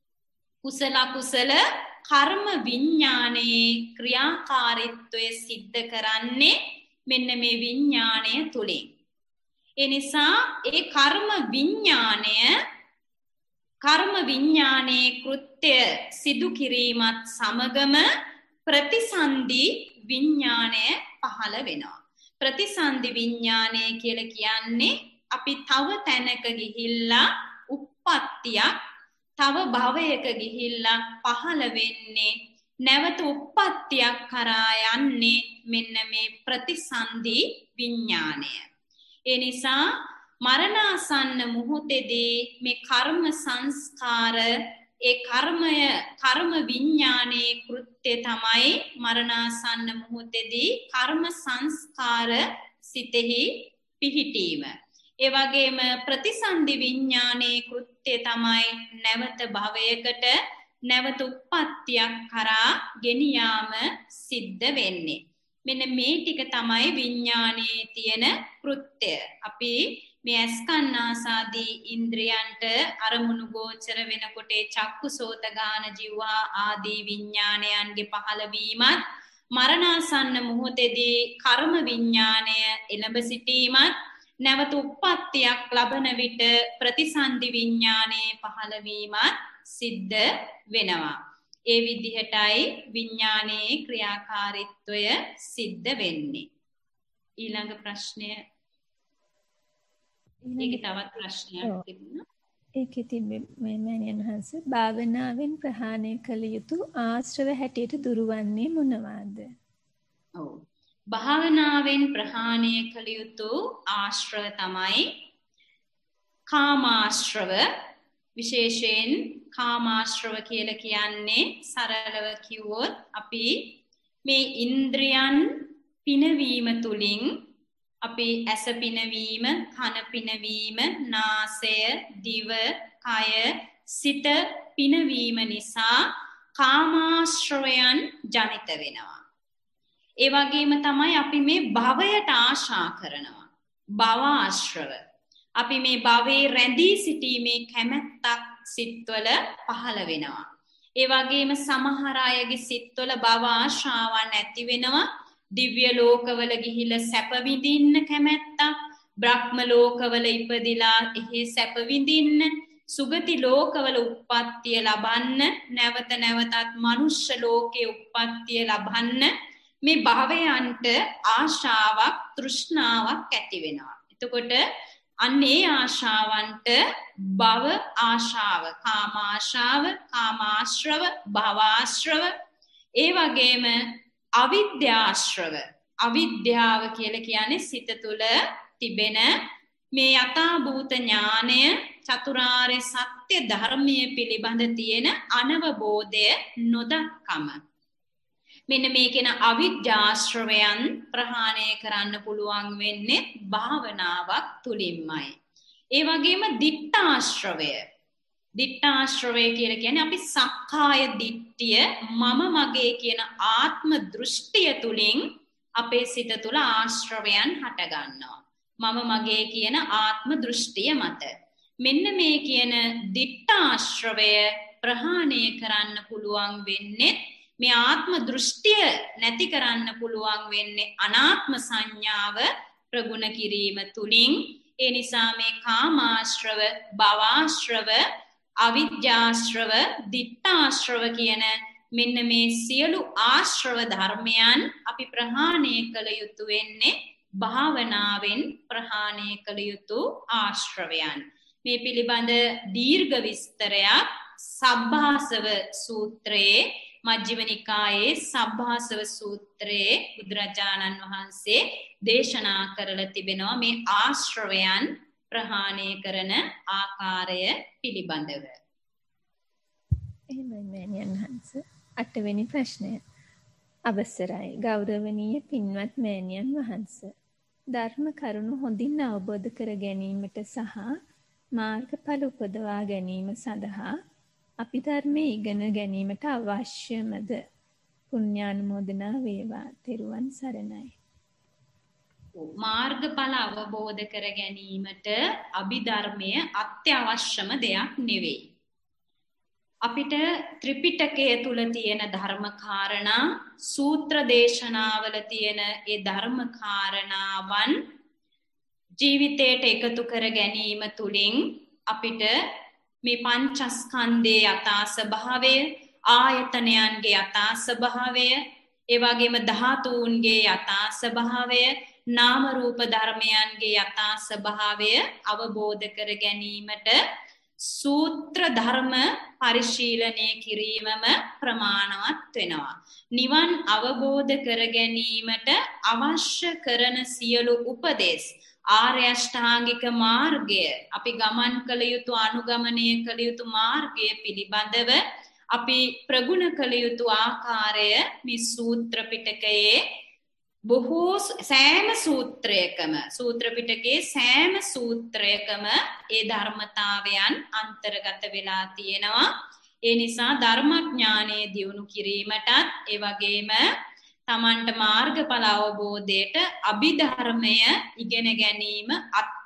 කුසල කුසල කර්ම විඥානයේ ක්‍රියාකාරීත්වය සිද්ධ කරන්නේ මෙන්න මේ විඥානය තුලින්. ඒ නිසා ඒ කර්ම විඥානයේ කෘත්‍ය සිදු කිරීමත් සමගම ප්‍රතිසන්දි විඥානය පහළ වෙනවා. ප්‍රතිසන්දි විඥානය කියලා කියන්නේ අපි තව තැනක ගිහිල්ලා උප්පත්තියක්, තව භවයක ගිහිල්ලා පහළ වෙන්නේ, නැවත උප්පත්තියක් කරා යන්නේ මෙන්න මේ ප්‍රතිසන්දි විඥානය. ඒ නිසා මරණාසන්න මොහොතේදී මේ කර්ම සංස්කාර, ඒ කර්ම විඥානයේ කෘත්‍ය තමයි මරණාසන්න මොහොතේදී කර්ම සංස්කාර සිතෙහි පිහිටීම. ඒ වගේම ප්‍රතිසන්දි විඥානයේ කෘත්‍ය තමයි නැවත භවයකට, නැවත උප්පත්තියක් කරා ගෙනියාම සිද්ධ වෙන්නේ. මෙන්න මේ ටික තමයි විඥානයේ තියෙන කෘත්‍ය. අපි මේ අස්කන්නාසාදී ඉන්ද්‍රයන්ට අරමුණු ගෝචර වෙනකොට චක්කු, සෝත, ගාන, ජීවහා ආදී විඥානයන්ගේ පහළවීමත් මරණාසන්න මොහොතේදී කර්ම විඥාණය එළඹ සිටීමත් නැවත උප්පත්තියක් ලබන විට ප්‍රතිසන්දි විඥානයේ පහළ වීමත් සිද්ධ වෙනවා. ඒ විදිහටයි විඥානයේ ක්‍රියාකාරීත්වය සිද්ධ වෙන්නේ. ඊළඟ ප්‍රශ්නය. ඒකේ තවත් ප්‍රශ්නයක් තිබුණා. ඒකේ තිබෙන්නේ මෑණියන් වහන්සේ භාවනාවෙන් ප්‍රහාණය කළ යුතු ආශ්‍රව හැටියට දුරවන්නේ මොනවාද? ඔව්. භාවනාවෙන් ප්‍රහාණය කළ යුතු ආශ්‍රව තමයි කාමාශ්‍රව. විශේෂයෙන් කාමාශ්‍රව කියලා කියන්නේ සරලව කිව්වොත් අපි මේ ඉන්ද්‍රියන් පිනවීම තුලින් අපි ඇස පිනවීම, කන පිනවීම, නාසය, දිව, කය, සිත පිනවීම නිසා කාමාශ්‍රවයන් ජනිත වෙනවා. ඒ වගේම තමයි අපි මේ භවයට ආශා කරනවා. භවආශ්‍රව. අපි මේ භවයේ රැඳී සිටීමේ කැමැත්තක් සිත්වල පහළ වෙනවා. ඒ වගේම සමහර අයගේ සිත්වල භව ආශාවන් ඇති වෙනවා. දිව්‍ය ලෝකවල ගිහිලා සැප විඳින්න කැමැත්තක්, බ්‍රහ්ම ලෝකවල ඉපදිලා එහි සැප විඳින්න, සුගති ලෝකවල උප්පත්තිය ලබන්න, නැවත නැවතත් මනුෂ්‍ය ලෝකයේ උප්පත්තිය ලබන්න මේ භවයන්ට ආශාවක්, තෘෂ්ණාවක් ඇති වෙනවා. එතකොට අන්නේ ආශාවන්ට භව ආශාව, කාමාශාව, කාමාශ්‍රව, භවආශ්‍රව, ඒ වගේම අවිද්‍යාශ්‍රව. අවිද්‍යාව කියලා කියන්නේ සිත තුළ තිබෙන මේ යථාභූත ඥානය, චතුරාර්ය සත්‍ය ධර්මයේ පිළිබඳ තියෙන අනවබෝධය, නොදක්කම. මෙන්න මේ කියන අවිද්‍යාශ්‍රවයන් ප්‍රහාණය කරන්න පුළුවන් වෙන්නේ භාවනාවක් තුලින්මයි. ඒ වගේම දිට්ඨාශ්‍රවය. දිට්ඨාශ්‍රවය කියලා කියන්නේ අපි සක්කාය දිට්ඨිය, මම මගේ කියන ආත්ම දෘෂ්ටිය තුලින් අපේ සිත තුළ ආශ්‍රවයන් හට ගන්නවා. මම මගේ කියන ආත්ම දෘෂ්ටිය මත. මෙන්න මේ කියන දිට්ඨාශ්‍රවය ප්‍රහාණය කරන්න පුළුවන් වෙන්නේ, මේ ආත්ම දෘෂ්ටිය නැති කරන්න පුළුවන් වෙන්නේ අනාත්ම සංඥාව ප්‍රගුණ කිරීම තුලින්. ඒ නිසා මේ කාමාශ්‍රව, භවආශ්‍රව, අවිද්‍යාශ්‍රව, දිට්ඨාශ්‍රව කියන මෙන්න මේ සියලු ආශ්‍රව ධර්මයන් අපි ප්‍රහාණය කළ යුතු වෙන්නේ භාවනාවෙන් ප්‍රහාණය කළ යුතු ආශ්‍රවයන්. මේ පිළිබඳ දීර්ඝ විස්තරයක් සබ්බාසව සූත්‍රයේ, මජ්ක්‍ධිම නිකායේ සබ්බාසව සූත්‍රයේ බුදුරජාණන් වහන්සේ දේශනා කරලා තිබෙනවා මේ ආශ්‍රවයන් ප්‍රහාණය කරන ආකාරය පිළිබඳව. එහෙමයි මෑණියන් වහන්සේ. 8 වෙනි ප්‍රශ්නය. අවසරයි ගෞරවනීය පින්වත් මෑණියන් වහන්සේ. ධර්ම කරුණු හොඳින් අවබෝධ කර ගැනීමට සහ මාර්ගඵල උපදවා ගැනීම සඳහා අපි ධර්මයේ ඉගෙන ගැනීමට අවශ්‍යමද? පුණ්‍යානුමෝදනා වේවා. තෙරුවන් සරණයි. මාර්ගඵල අවබෝධ කර ගැනීමට අභිධර්මය අත්‍යවශ්‍යම දෙයක් නෙවෙයි. අපිට ත්‍රිපිටකය තුල තියෙන ධර්ම කාරණා, සූත්‍ර දේශනාවල තියෙන ඒ ධර්ම කාරණාවන් ජීවිතයට එකතු කර ගැනීම තුලින් අපිට මේ පංචස්කන්ධයේ යථා ස්වභාවය, ආයතනයන්ගේ යථා ස්වභාවය, ඒ වගේම ධාතුන්ගේ යථා ස්වභාවය, නාම රූප ධර්මයන්ගේ යථා ස්වභාවය අවබෝධ කර ගැනීමට සූත්‍ර ධර්ම පරිශීලනය කිරීමම ප්‍රමාණවත් වෙනවා. නිවන් අවබෝධ කර ගැනීමට අවශ්‍ය කරන සියලු උපදෙස්, ආර්ය අෂ්ටාංගික මාර්ගය, අපි ගමන් කළ යුතු, අනුගමනය කළ යුතු මාර්ගය පිළිබඳව අපි ප්‍රගුණ කළ යුතු ආකාරය මේ සූත්‍ර පිටකයේ බොහෝ සෑම සූත්‍රයකම, සූත්‍ර පිටකයේ සෑම සූත්‍රයකම ඒ ධර්මතාවයන් අන්තර්ගත වෙලා තියෙනවා. ඒ නිසා ධර්මඥානය දියුණු කිරීමටත්, ඒ වගේම තමන්ට මාර්ගඵල අවබෝධයට අභිධර්මය ඉගෙන ගැනීම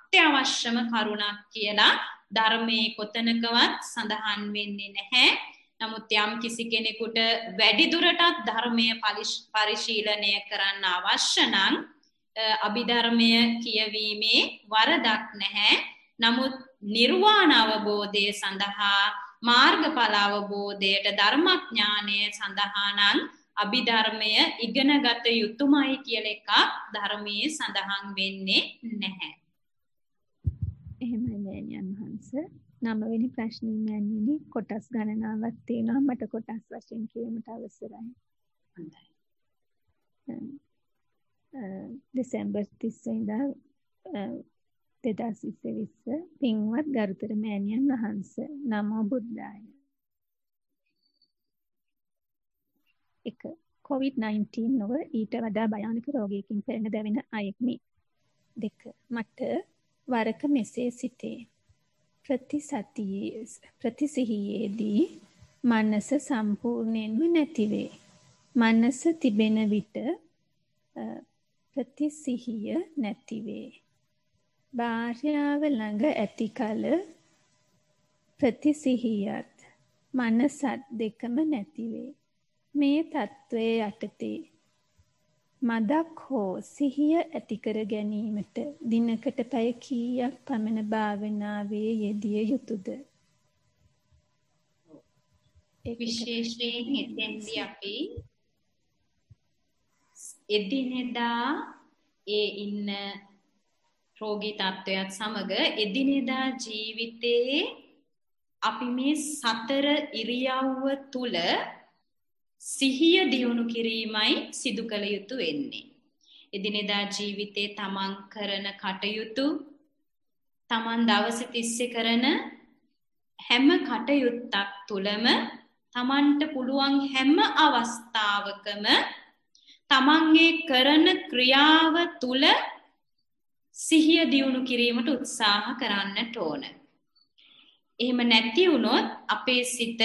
අත්‍යවශ්‍යම කරුණක් කියලා ධර්මයේ කොතනකවත් සඳහන් වෙන්නේ නැහැ. නමුත් යම් කිසි කෙනෙකුට වැඩි දුරටත් ධර්මය පරිශීලනය කරන්න අවශ්‍ය නම් අභිධර්මය කියවීමේ වරදක් නැහැ. නමුත් නිර්වාණ අවබෝධය සඳහා මාර්ගඵල අවබෝධයට ධර්මඥානය සඳහා නම් අභිධර්මය ඉගෙන ගත යුතුමයි කියලා එකක් ධර්මයේ සඳහන් වෙන්නේ නැහැ. එහෙමයි මෑණියන් වහන්සේ. 9 වෙනි ප්‍රශ්නේ මෑණියනි කොටස් ගණනාවක් තියෙනවා. මට කොටස් වශයෙන් කියන්නට අවසරයි. හොඳයි. දෙසැම්බර් 30 ඉඳලා 2020 පින්වත් ගරුතර මෑණියන් වහන්සේ නමෝ බුද්ධාය. 1. COVID-19 නොව ඊට වඩා භයානක රෝගයකින් පෙළෙන දැවෙන අයෙක්මි. 2. මට වරක මෙසේ සිතේ. ප්‍රතිසිහියේදී මනස සම්පූර්ණයෙන්ම නැතිවේ. මනස තිබෙන විට ප්‍රතිසිහිය නැතිවේ. භාර්යාව ළඟ ඇති කල ප්‍රතිසිහියත් මනසත් දෙකම නැතිවේ. මේ තත්ත්වයේ යටතේ මදක් හෝ සිහිය ඇති කර ගැනීමට දිනකට පැය කීයක් පමණ භාවනාවේ යෙදිය යුතුද? විශේෂයෙන් එතෙන්දී අපි එදිනෙදා ඒ ඉන්න රෝගී තත්ත්වයක් සමග එදිනෙදා ජීවිතයේ අපි මේ සතර ඉරියව්ව තුල සිහිය දියුණු කිරීමයි සිදු කළ යුතු වෙන්නේ. එදිනෙදා ජීවිතේ තමන් කරන කටයුතු, තමන් දවස් 30 කරන හැම කටයුත්තක් තුළම තමන්ට පුළුවන් හැම අවස්ථාවකම තමන්ගේ කරන ක්‍රියාව තුළ සිහිය දියුණු කිරීමට උත්සාහ කරන්නට ඕන. එහෙම නැති වුණොත් අපේ සිත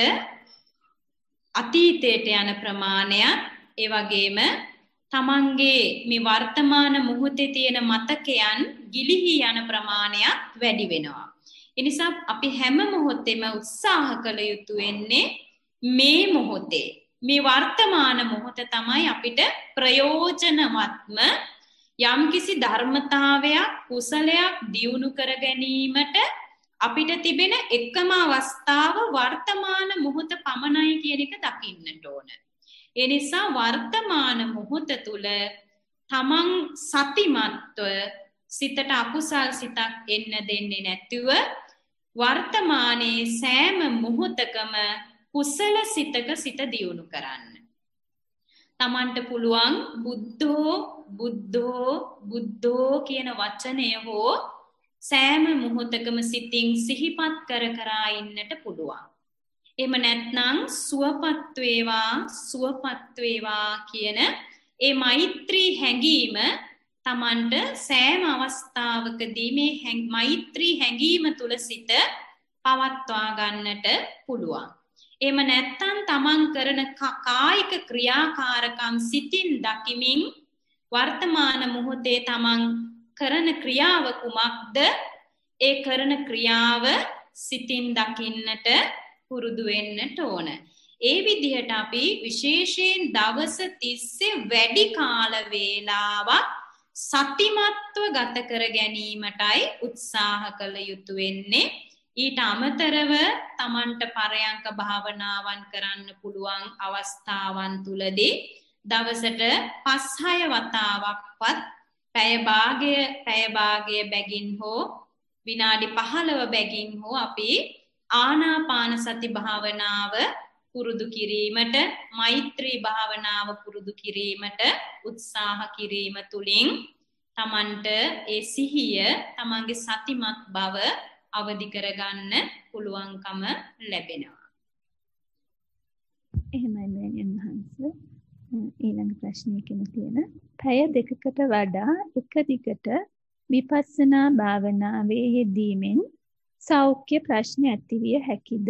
අතීතයට යන ප්‍රමාණයක්, ඒ වගේම තමන්ගේ මේ වර්තමාන මොහොතේ තියෙන මතකයන් ගිලිහි යන ප්‍රමාණයක් වැඩි වෙනවා. ඒ නිසා අපි හැම මොහොතෙම උත්සාහ කළ යුතු වෙන්නේ මේ මොහොතේ, මේ වර්තමාන මොහොත තමයි අපිට ප්‍රයෝජනවත්ම යම්කිසි ධර්මතාවයක්, කුසලයක් දියුණු කර ගැනීමට අපිට තිබෙන එකම අවස්ථාව වර්තමාන මොහොත පමණයි කියන එක දකින්නට ඕන. ඒ නිසා වර්තමාන මොහොත තුල තමන් සතිමත්ව සිතට අකුසල් සිතක් එන්න දෙන්නේ නැතුව වර්තමානයේ සෑම මොහොතකම කුසල සිතක සිත දියුණු කරන්න. තමන්ට පුළුවන් බුද්ධෝ කියන වචනය හෝ සෑම මොහොතකම සිතින් සිහිපත් කර ඉන්නට පුළුවන්. එහෙම නැත්නම් සුවපත් වේවා කියන ඒ මෛත්‍රී හැඟීම තමන්ට සෑම අවස්ථාවකදී මේ මෛත්‍රී හැඟීම තුල සිත පවත්වා ගන්නට පුළුවන්. එහෙම නැත්නම් තමන් කරන කායික ක්‍රියාකාරකම් සිතින් දකිමින් වර්තමාන මොහොතේ තමන් කරන ක්‍රියාව කුමක්ද? ඒ කරන ක්‍රියාව සිතින් දකින්නට පුරුදු වෙන්නට ඕන. ඒ විදිහට අපි විශේෂයෙන් දවස් 30 වැඩි කාල වේලාවක් සතිමත්ව ගත කර ගැනීමටයි උත්සාහ කළ යුතු වෙන්නේ. ඊට අමතරව තමන්ට පරයන්ක භාවනාවන් කරන්න පුළුවන් අවස්ථාවන් තුලදී දවසට 5-6 වතාවක්වත් පැය භාගය බැගින් හෝ විනාඩි 15 බැගින් හෝ අපි ආනාපාන සති භාවනාව පුරුදු කිරීමට, මෛත්‍රී භාවනාව පුරුදු කිරීමට උත්සාහ කිරීම තුලින් තමන්ට ඒ සිහිය, තමන්ගේ සතිමත් බව අවදි කරගන්න පුළුවන්කම ලැබෙනවා. එහෙමයි මෑණියන් වහන්සේ. ඊළඟ ප්‍රශ්නය තියෙන පැය 2කට වඩා එක දිගට විපස්සනා භාවනාවේ යෙදීමෙන් සෞඛ්‍ය ප්‍රශ්න ඇතිවිය හැකිද?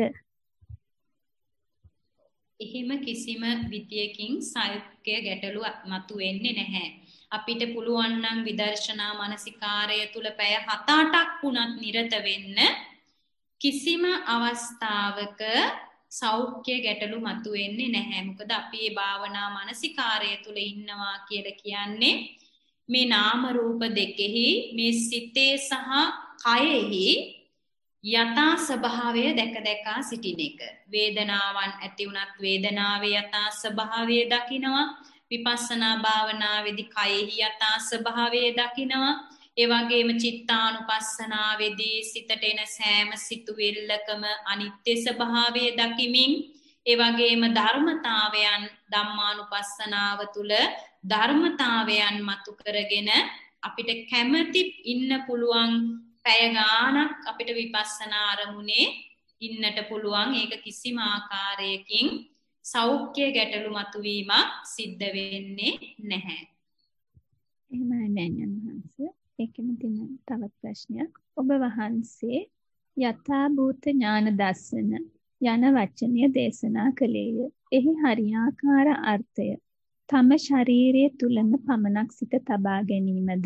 එහෙම කිසිම විදියකින් සෞඛ්‍ය ගැටලු මතුවෙන්නේ නැහැ. අපිට පුළුවන් නම් විදර්ශනා මානසිකාරය තුල පැය 7-8ක් වුණත් නිරත වෙන්න. කිසිම අවස්ථාවක සෞඛ්‍ය ගැටලු මතුවෙන්නේ නැහැ. මොකද අපි මේ භාවනා මානසිකාරය තුල ඉන්නවා කියලා කියන්නේ මේ නාම රූප දෙකෙහි මේ සිතේ සහ කයෙහි යථා ස්වභාවය දැක සිටින එක. වේදනාවන් ඇති වුණත් වේදනාවේ යථා ස්වභාවය දකිනවා. විපස්සනා භාවනාවේදී කයෙහි යථා ස්වභාවය දකිනවා. ඒ වගේම චිත්තානුපස්සනාවේදී සිතට එන සෑම සිතුවිල්ලකම අනිත්‍ය ස්වභාවය දකිමින් ඒ වගේම ධර්මතාවයන් ධම්මානුපස්සනාව තුළ ධර්මතාවයන් මතු කරගෙන අපිට කැමැති ඉන්න පුළුවන් පැය ගාණක් අපිට විපස්සනා අරමුණේ ඉන්නට පුළුවන්. ඒක කිසිම ආකාරයකින් සෞඛ්‍ය ගැටලු මතුවීමක් සිද්ධ වෙන්නේ නැහැ. එහෙමයි නෑනන්හන්ස. ඒකෙම තියෙන තවත් ප්‍රශ්නයක්. ඔබ වහන්සේ යථා භූත ඥාන දර්ශන යන වචනය දේශනා කළේය. එහි හරියාකාර අර්ථය තම ශරීරයේ තුලම පමණක් සිට තබා ගැනීමද?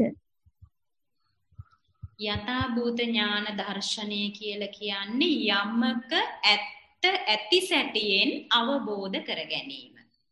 යථා භූත ඥාන දර්ශනය කියලා කියන්නේ යමක ඇත්ත ඇති සැටියෙන් අවබෝධ කර ගැනීම.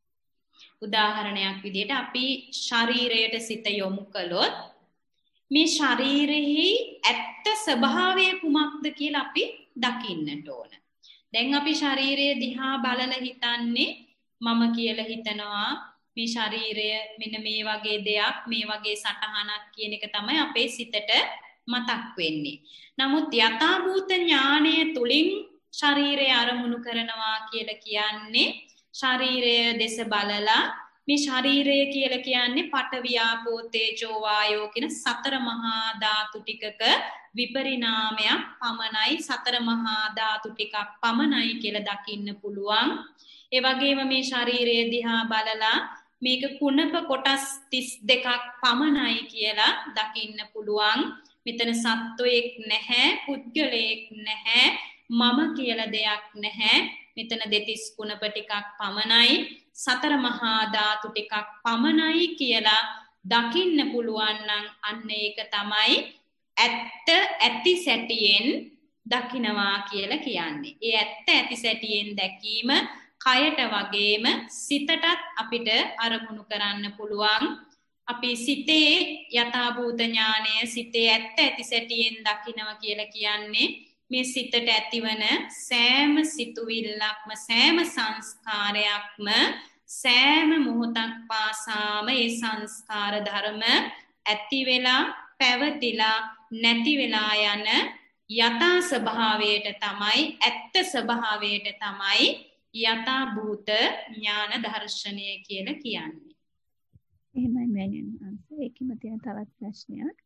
උදාහරණයක් විදිහට අපි ශරීරයට සිත යොමු කළොත් මේ ශරීරෙහි ඇත්ත ස්වභාවය කුමක්ද කියලා අපි දකින්නට ඕන. දැන් අපි ශරීරය දිහා බලලා හිතන්නේ මම කියලා හිතනවා මේ ශරීරය මෙන්න මේ වගේ දෙයක් මේ වගේ සටහනක් කියන එක තමයි අපේ සිතට මතක් වෙන්නේ. නමුත් යථාභූත ඥානය තුලින් ශරීරය අරමුණු කරනවා කියලා කියන්නේ ශරීරය දෙස බලලා මේ ශරීරය කියලා කියන්නේ පඨවි ආපෝ තේජෝ වායෝ කියන සතර මහා ධාතු ටිකක විපරිණාමයක් පමණයි, සතර මහා ධාතු ටිකක් පමණයි කියලා දකින්න පුළුවන්. ඒ වගේම මේ ශරීරය දිහා බලලා මේක කුණප කොටස් 32ක් පමණයි කියලා දකින්න පුළුවන්. මෙතන සත්වයක් නැහැ, පුද්ගලයෙක් නැහැ, මම කියලා දෙයක් නැහැ. මෙතන දෙතිස් කුණප ටිකක් පමණයි, සතර මහා ධාතු ටිකක් පමණයි කියලා දකින්න පුළුවන් නම් අන්න ඒක තමයි ඇත්ත ඇති සැටියෙන් දකිනවා කියලා කියන්නේ. ඒ ඇත්ත ඇති සැටියෙන් දැකීම කයට වගේම සිතටත් අපිට අරමුණු කරන්න පුළුවන්. අපි සිතේ යථාභූත ඥානය සිතේ ඇත්ත ඇති සැටියෙන් දකිනවා කියලා කියන්නේ මේ සිතට ඇතිවන සෑම සිතුවිල්ලක්ම සෑම සංස්කාරයක්ම සෑම මොහොතක් පාසාම ඒ සංස්කාර ධර්ම ඇති වෙලා පැවතිලා නැති වෙලා යන යථා ස්වභාවයට තමයි ඇත්ත ස්වභාවයට තමයි යථා භූත ඥාන දර්ශනය කියලා කියන්නේ. එහෙමයි මෑණියන්. ඒකෙම තියෙන තවත් ප්‍රශ්නයක්.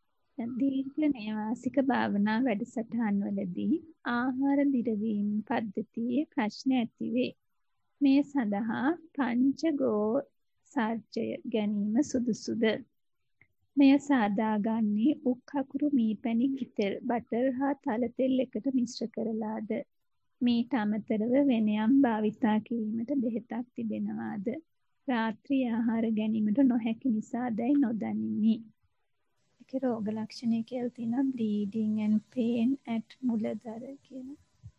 දීර්ඝ නේවාසික භාවනා වැඩසටහන් වලදී ආහාර දිරවීම පද්ධතියේ ප්‍රශ්න ඇතිවේ. මේ සඳහා පංචගෝ සර්ජය ගැනීම සුදුසුද? මෙය සාදාගන්නේ උක් කකුරු මීපැණි ගිතෙල් බටර් හා තල තෙල් එකට මිශ්‍ර කරලාද? මීට අමතරව වෙනයම් භාවිතා කිරීමට බෙහෙතක් තිබෙනවාද? රාත්‍රී ආහාර ගැනීමට නොහැකි නිසා දැයි නොදනිමි. ඒකේ රෝග ලක්ෂණ කියලා තියෙනවා bleeding and pain at මුලදර කියන.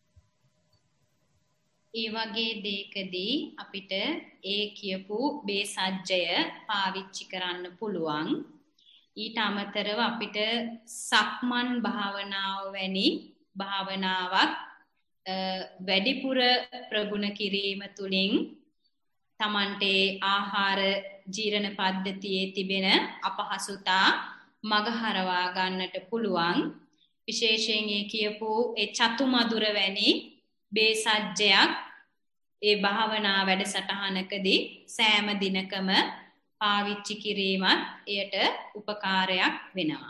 ඒ වගේ දෙයකදී අපිට ඒ කියපු බේසජ්ජය පාවිච්චි කරන්න පුළුවන්. ඊට අමතරව අපිට සක්මන් භාවනාව වැනි භාවනාවක් වැඩිපුර ප්‍රගුණ කිරීම තුළින් තමන්ට ආහාර ජීර්ණ පද්ධතියේ තිබෙන අපහසුතා මගහරවා ගන්නට පුළුවන්. විශේෂයෙන් ඒ කියපු ඒ චතුමදුර වැනි බේසජ්ජයක් ඒ භාවනා වැඩසටහනකදී සෑම දිනකම පාවිච්චි කිරීමත් එයට උපකාරයක් වෙනවා.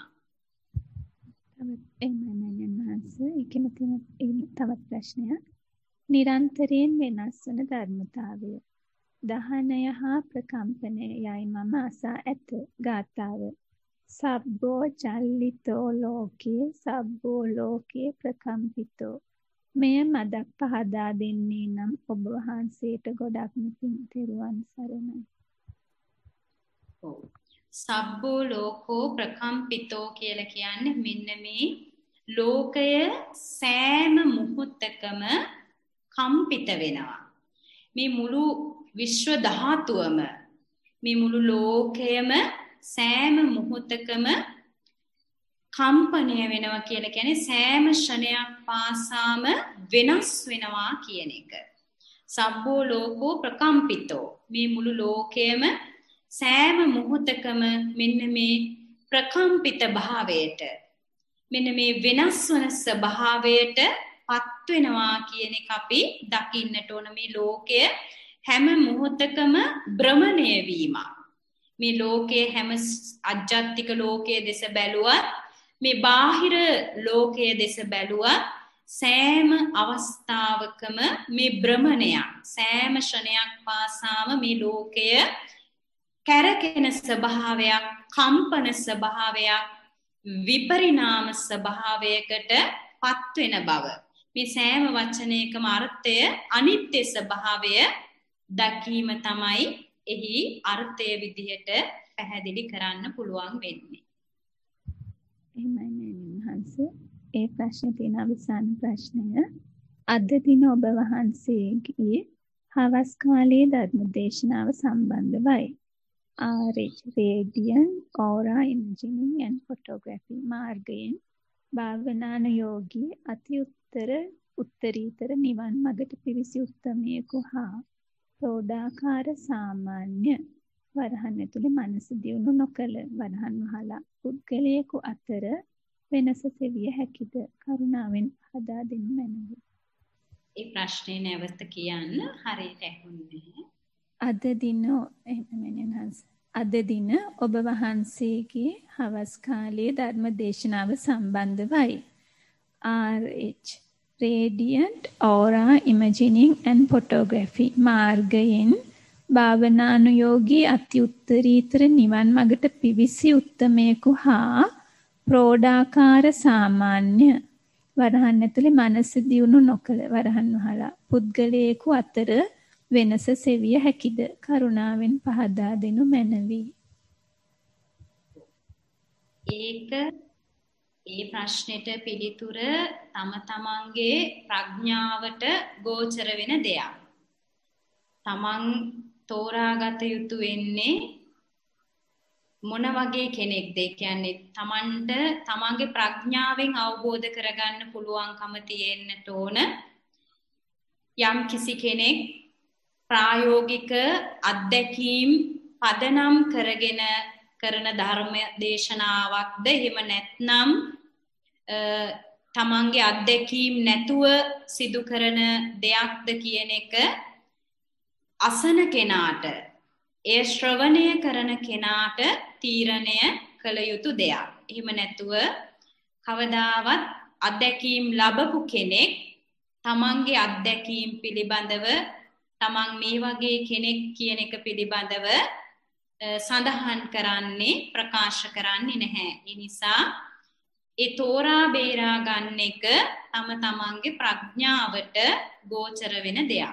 ඒකෙම තියෙන තවත් ප්‍රශ්නයක්. නිරන්තරයෙන් වෙනස් වන ධර්මතාවය දහනය හා ප්‍රකම්පනය යයි මම අසා ඇත. ගාථාව සබ්බෝ චල්ලිතෝ ලෝකේ සබ්බෝ ලෝකේ ප්‍රකම්පිතෝ. මෙය මදක් පහදා දෙන්නේ නම් ඔබ වහන්සේට ගොඩක්ම පිං. තෙරුවන් සරණයි. සබ්බෝ ලෝකෝ ප්‍රකම්පිතෝ කියලා කියන්නේ මෙන්න මේ ලෝකය සෑම මොහොතකම කම්පිත වෙනවා. මේ මුළු විශ්ව ධාතුවම මේ මුළු ලෝකයම සෑම මොහොතකම කම්පණය වෙනවා කියලා කියන්නේ සෑම ක්ෂණයක් පාසාම වෙනස් වෙනවා කියන එක. සබ්බෝ ලෝකෝ ප්‍රකම්පිතෝ. මේ මුළු ලෝකයම සෑම මොහොතකම මෙන්න මේ ප්‍රකම්පිත භාවයට මෙන්න මේ වෙනස් වන ස්වභාවයට පත් වෙනවා කියන එක අපි දකින්නට ඕන. මේ ලෝකය හැම මොහොතකම භ්‍රමණය වීමක්. මේ ලෝකයේ හැම අජ්ජත්තික ලෝකයේ දෙස බැලුවත් මේ බාහිර ලෝකයේ දෙස බැලුවත් සෑම අවස්ථාවකම මේ භ්‍රමණයක් සෑම ක්ෂණයක් පාසාම මේ ලෝකය කැරකෙන ස්වභාවයක්, කම්පන ස්වභාවයක්, විපරිණාම ස්වභාවයකට පත් වෙන බව. මේ සෑම වචනයකම අර්ථය අනිත්‍ය ස්වභාවය දැකීම තමයි එහි අර්ථය විදිහට පැහැදිලි කරන්න පුළුවන් වෙන්නේ. එහෙමයි හංස. ඒ ප්‍රශ්නේ තියෙන අවසාන ප්‍රශ්නය අද දින ඔබ වහන්සේගේ හවස් කාලයේ ධර්ම දේශනාව සම්බන්ධවයි. RH Radiant Aura Imaging and Photography මාර්ගයෙන් භාවනානුයෝගී අති උත්තරීතර නිවන් මඟට පිවිසි උත්තමයෙකු හා ප්‍රෝඩාකාර සාමාන්‍ය වරහන් ඇතුළේ මනස දියුණු නොකළ වරහන් වහලා පුද්ගලයෙකු අතර වෙනස සෙවිය හැකිද? කරුණාවෙන් හදා දෙන්න මැනවි. ඒ ප්‍රශ්නේ නැවත කියන්න හරියට ඇහුන්නේ. අද දින ඔබ වහන්සේගේ හවස් කාලයේ ධර්ම දේශනාව සම්බන්ධවයි. RH Radiant Aura Imaging and Photography මාර්ගයෙන් භාවනානුයෝගී අති උත්තරීතර නිවන් මඟට පිවිසි උත්තමයෙකු හා ප්‍රෝඩාකාර සාමාන්‍ය වරහන් ඇතුළේ මනස දියුණු නොකළ වරහන් වහලා පුද්ගලයෙකු අතර වෙනස සෙවිය හැකිද? කරුණාවෙන් පහදා දෙනු මැනවි. ඒ ප්‍රශ්නෙට පිළිතුර තම තමන්ගේ ප්‍රඥාවට ගෝචර වෙන දෙයක්. තමන් තෝරාගත යුතු වෙන්නේ මොන වගේ කෙනෙක්ද? ඒ කියන්නේ තමන්ට තමන්ගේ ප්‍රඥාවෙන් අවබෝධ කරගන්න පුළුවන්කම තියෙන්නට ඕන. යම් කිසි කෙනෙක් ප්‍රායෝගික අත්දැකීම් පදනම් කරගෙන කරන ධර්ම දේශනාවක්ද එහෙම නැත්නම් තමන්ගේ අත්දැකීම් නැතුව සිදු කරන දෙයක්ද කියන එක අසන කෙනාට ඒ ශ්‍රවණය කරන කෙනාට තීරණය කළ යුතු දෙයක්. එහෙම නැතුව කවදාවත් අත්දැකීම් ලැබපු කෙනෙක් තමන්ගේ අත්දැකීම් පිළිබඳව තමන් මේ වගේ කෙනෙක් කියන එක පිළිබඳව සඳහන් කරන්නේ ප්‍රකාශ කරන්නේ නැහැ. ඒ නිසා ඒ තෝරා බේරා ගන්න එක තම තමන්ගේ ප්‍රඥාවට ගෝචර වෙන දෙයක්.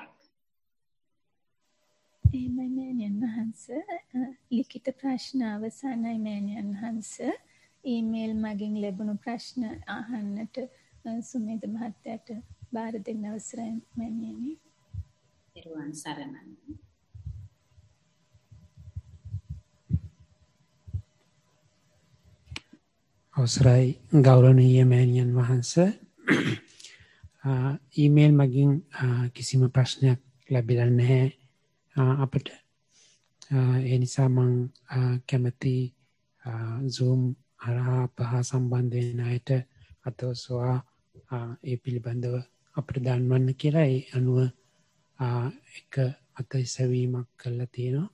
එහෙමයි මෑණියන් වහන්සේ. ලිඛිත ප්‍රශ්න අවසానයි මෑණියන් වහන්සේ. ඊමේල් මගින් ලැබුණු ප්‍රශ්න අහන්නට සුමේද මහත්තයාට බාර දෙන්න අවසරයි මෑණියනි. ඊරුවන් සරණයි. අවසරයි ගෞරවනීය මෑණියන් වහන්සේ. ඊමේල් මගින් කිසිම ප්‍රශ්නයක් ලැබිලා නැහැ අපට. ඒ නිසා මම කැමති Zoom හරහා පහ සම්බන්ධ වෙන අයට අතෝසවා ඒ පිළිබඳව අපිට දන්වන්න කියලා ඒ අනුව එක අතයිසවීමක් කරලා තියෙනවා.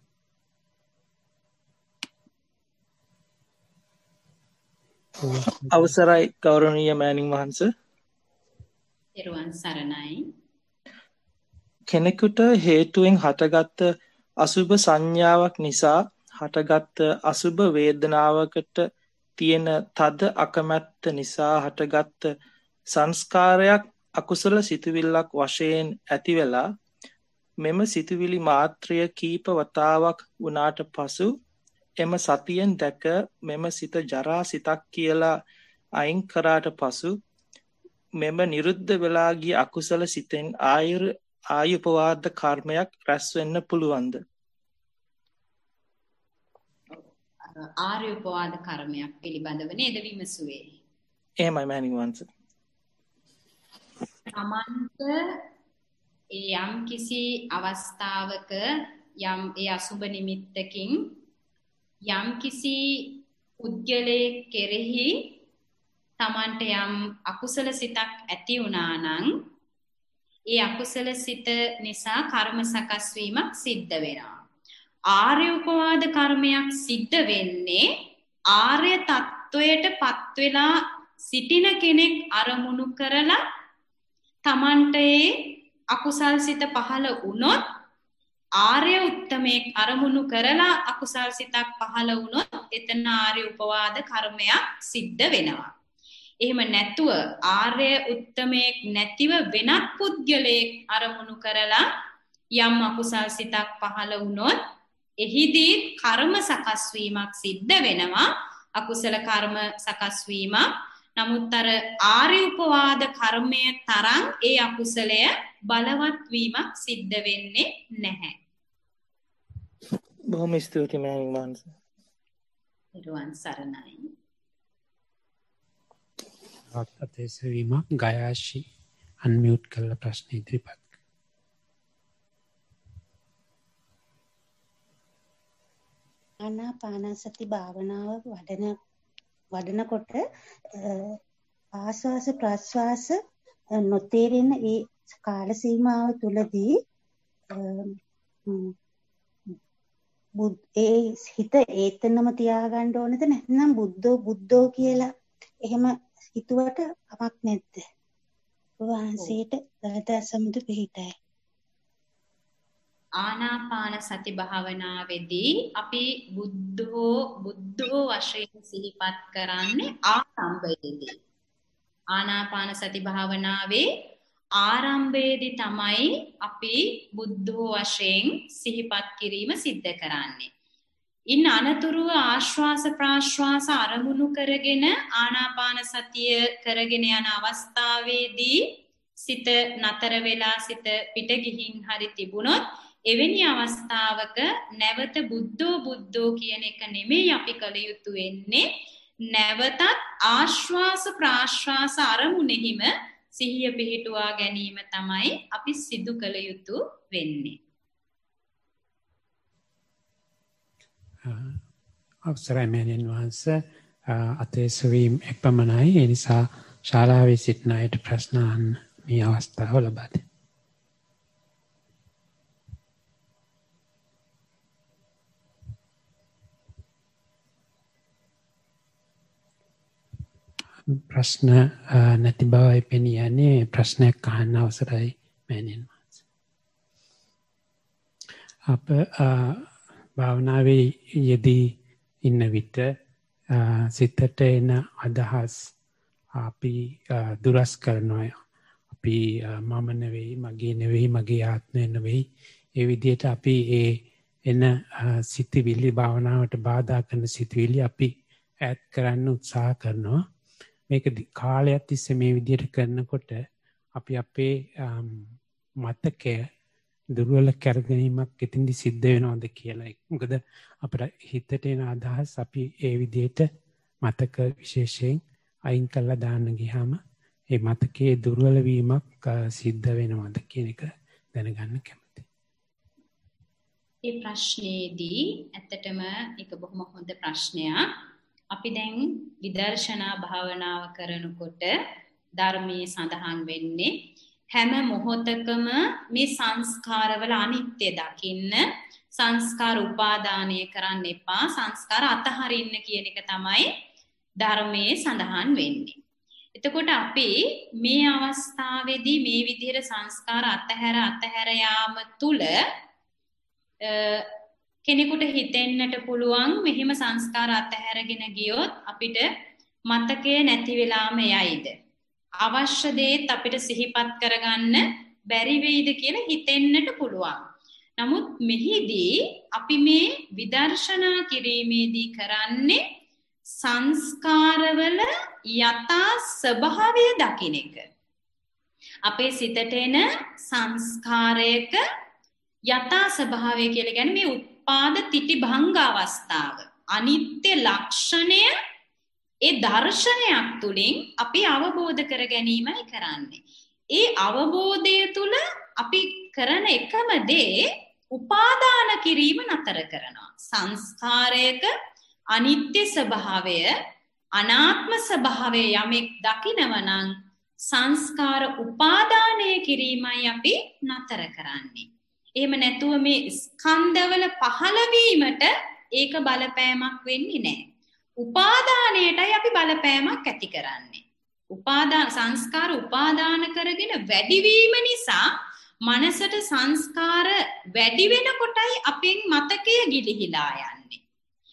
අවසරයි ගෞරවනීය මෑණින් වහන්සේ. ඊරුවන් සරණයි. කෙනෙකුට හේතුවෙන් හටගත් අසුභ සංඥාවක් නිසා හටගත් අසුභ වේදනාවකට තියෙන තද අකමැත්ත නිසා හටගත් සංස්කාරයක් අකුසල සිතුවිල්ලක් වශයෙන් ඇති වෙලා මෙම සිතුවිලි මාත්‍රය කීප වතාවක් වුණාට පසු එම සතියෙන් දැක මෙම සිත ජරා සිතක් කියලා අයින් කරාට පසු මෙම නිරුද්ධ වෙලා ගිය අකුසල සිතෙන් ආයුපවාද කර්මයක් රැස් වෙන්න පුළුවන්ද? ආර්ය උපවාද කර්මයක් පිළිබඳව නේද විමසුවේ? එහෙමයි මෑණින් වහන්සේ. තමන්ට යම් කිසි අවස්ථාවක යම් ඒ අසුබ නිමිත්තකින් යම් කිසි පුද්ගලයෙක් කෙරෙහි තමන්ට යම් අකුසල සිතක් ඇති වුණා නම් ඒ අකුසල සිත නිසා කර්ම සකස් වීමක් සිද්ධ වෙනවා. ආර්ය උපවාද කර්මයක් සිද්ධ වෙන්නේ ආර්ය තත්වයට පත් වෙලා සිටින කෙනෙක් අරමුණු කරලා තමන්ට ඒ අකුසල් සිත පහළ වුණොත් ආර්ය උත්තමයෙක් අරමුණු කරලා අකුසල් සිතක් පහළ වුණොත් එතන ආර්ය උපවාද කර්මයක් සිද්ධ වෙනවා. එහෙම නැතුව ආර්ය උත්තමයෙක් නැතිව වෙනත් පුද්ගලයෙක් අරමුණු කරලා යම් අකුසල් සිතක් පහළ වුණොත් එහිදී කර්ම සකස් වීමක් සිද්ධ වෙනවා. අකුසල කර්ම සකස් වීමක්. නමුත් අර ආර්ය උපවාද කර්මය තරම් ඒ අකුසලය බලවත් වීමක් සිද්ධ වෙන්නේ නැහැ. බොහොම ස්තුතියි මෑණින් වහන්සේ. ඊරුවන් සරණයි. අතේසවීමක් ගයාශි අන්මියුට් කරලා ප්‍රශ්න ඉදිරිපත්. ආනාපානසති භාවනාව වඩනකොට ආස්වාස ප්‍රස්වාස නොතේරෙන ඒ කාල සීමාව තුලදී ඒ හිත ඒතනම තියාගන්න ඕනද නැත්නම් බුද්ධෝ කියලා එහෙම හිතුවට කමක් නැද්ද? වහන්සේට දහදා සමුදු පිහිටයි. ආනාපාන සති භාවනාවේදී අපි බුද්ධෝ වශයෙන් සිහිපත් කරන්නේ ආරම්භයේදී. ආනාපාන සති භාවනාවේ ආරම්භයේදී තමයි අපි බුද්ධෝ වශයෙන් සිහිපත් කිරීම සිද්ධ කරන්නේ. ඉන් අනතුරුව ආශ්වාස ප්‍රාශ්වාස අරමුණු කරගෙන ආනාපාන සතිය කරගෙන යන අවස්ථාවේදී සිත නතර වෙලා සිත පිට ගිහින් හරි තිබුණොත් එවැනි අවස්ථාවක නැවත බුද්ධෝ කියන එක නෙමෙයි අපි කළ යුතු වෙන්නේ. නැවතත් ආශ්වාස ප්‍රාශ්වාස අරමුණෙහිම සිහිය පිහිටුවා ගැනීම තමයි අපි සිදු කළ යුතු වෙන්නේ. අවසරයි මෑණියන් වහන්සේ, අතේසවීම එපමණයි. ඒ නිසා ශාලාවේ සිටින අයට ප්‍රශ්න අහන්න මේ අවස්ථාව ලබා දෙන්න. ප්‍රශ්න නැති බවයි පෙනී යන්නේ. ප්‍රශ්නයක් අහන්න අවසරයි මෑණියන් වහන්සේ. අප භාවනාවේ යෙදී ඉන්න විට සිතට එන අදහස් අපි දුරස් කරනවා. අපි මම නෙවෙයි, මගේ නෙවෙයි, මගේ ආත්මය නෙවෙයි. ඒ විදිහට අපි ඒ එන සිතිවිලි, භාවනාවට බාධා කරන සිතිවිලි අපි ඈත් කරන්න උත්සාහ කරනවා. මේක කාලයක් තිස්සේ මේ විදිහට කරනකොට අපි අපේ මතකය දුර්වල කරගැනීමක් එතින්දි සිද්ධ වෙනවද කියලා. මොකද අපිට හිතට එන අදහස් අපි ඒ විදිහට මතක විශේෂයෙන් අයින් කරලා දාන්න ගියාම ඒ මතකයේ දුර්වල වීමක් සිද්ධ වෙනවද කියන එක දැනගන්න කැමතියි. මේ ප්‍රශ්නේදී ඇත්තටම ඒක බොහොම හොඳ ප්‍රශ්නයක්. අපි දැන් විදර්ශනා භාවනාව කරනකොට ධර්මයේ සඳහන් වෙන්නේ හැම මොහොතකම මේ සංස්කාරවල අනිත්‍ය දකින්න, සංස්කාර උපාදානය කරන්න එපා, සංස්කාර අතහරින්න කියන එක තමයි ධර්මයේ සඳහන් වෙන්නේ. එතකොට අපි මේ අවස්ථාවේදී මේ විදිහට සංස්කාර අතහැර යාම තුල කෙනෙකුට හිතෙන්නට පුළුවන් මෙහිම සංස්කාර අතහැරගෙන ගියොත් අපිට මතකය නැති වෙලාම යයිද, අවශ්‍ය දේත් අපිට සිහිපත් කරගන්න බැරි වෙයිද කියලා හිතෙන්නට පුළුවන්. නමුත් මෙහිදී අපි මේ විදර්ශනා කිරීමේදී කරන්නේ සංස්කාරවල යථා ස්වභාවය දකින්න එක. අපේ සිතට එන සංස්කාරයක යථා ස්වභාවය කියලා කියන්නේ මේ උත්පාද තිටි භංග අවස්ථාව. අනිත්‍ය ලක්ෂණය ඒ දර්ශනයක් තුලින් අපි අවබෝධ කර ගැනීමයි කරන්නේ. ඒ අවබෝධය තුල අපි කරන එකම දේ උපාදාන කිරීම නතර කරනවා. සංස්කාරයක අනිත්‍ය ස්වභාවය අනාත්ම ස්වභාවය යමෙක් දකිනව නම් සංස්කාර උපාදානය කිරීමයි අපි නතර කරන්නේ. එහෙම නැතුව මේ ස්කන්ධවල පහළවීමට ඒක බලපෑමක් වෙන්නේ නැහැ. උපාදානයටයි අපි බලපෑමක් ඇති කරන්නේ. සංස්කාර උපාදාන කරගෙන වැඩිවීම නිසා මනසට සංස්කාර වැඩි වෙනකොටයි අපෙන් මතකය ගිලිහිලා යන්නේ.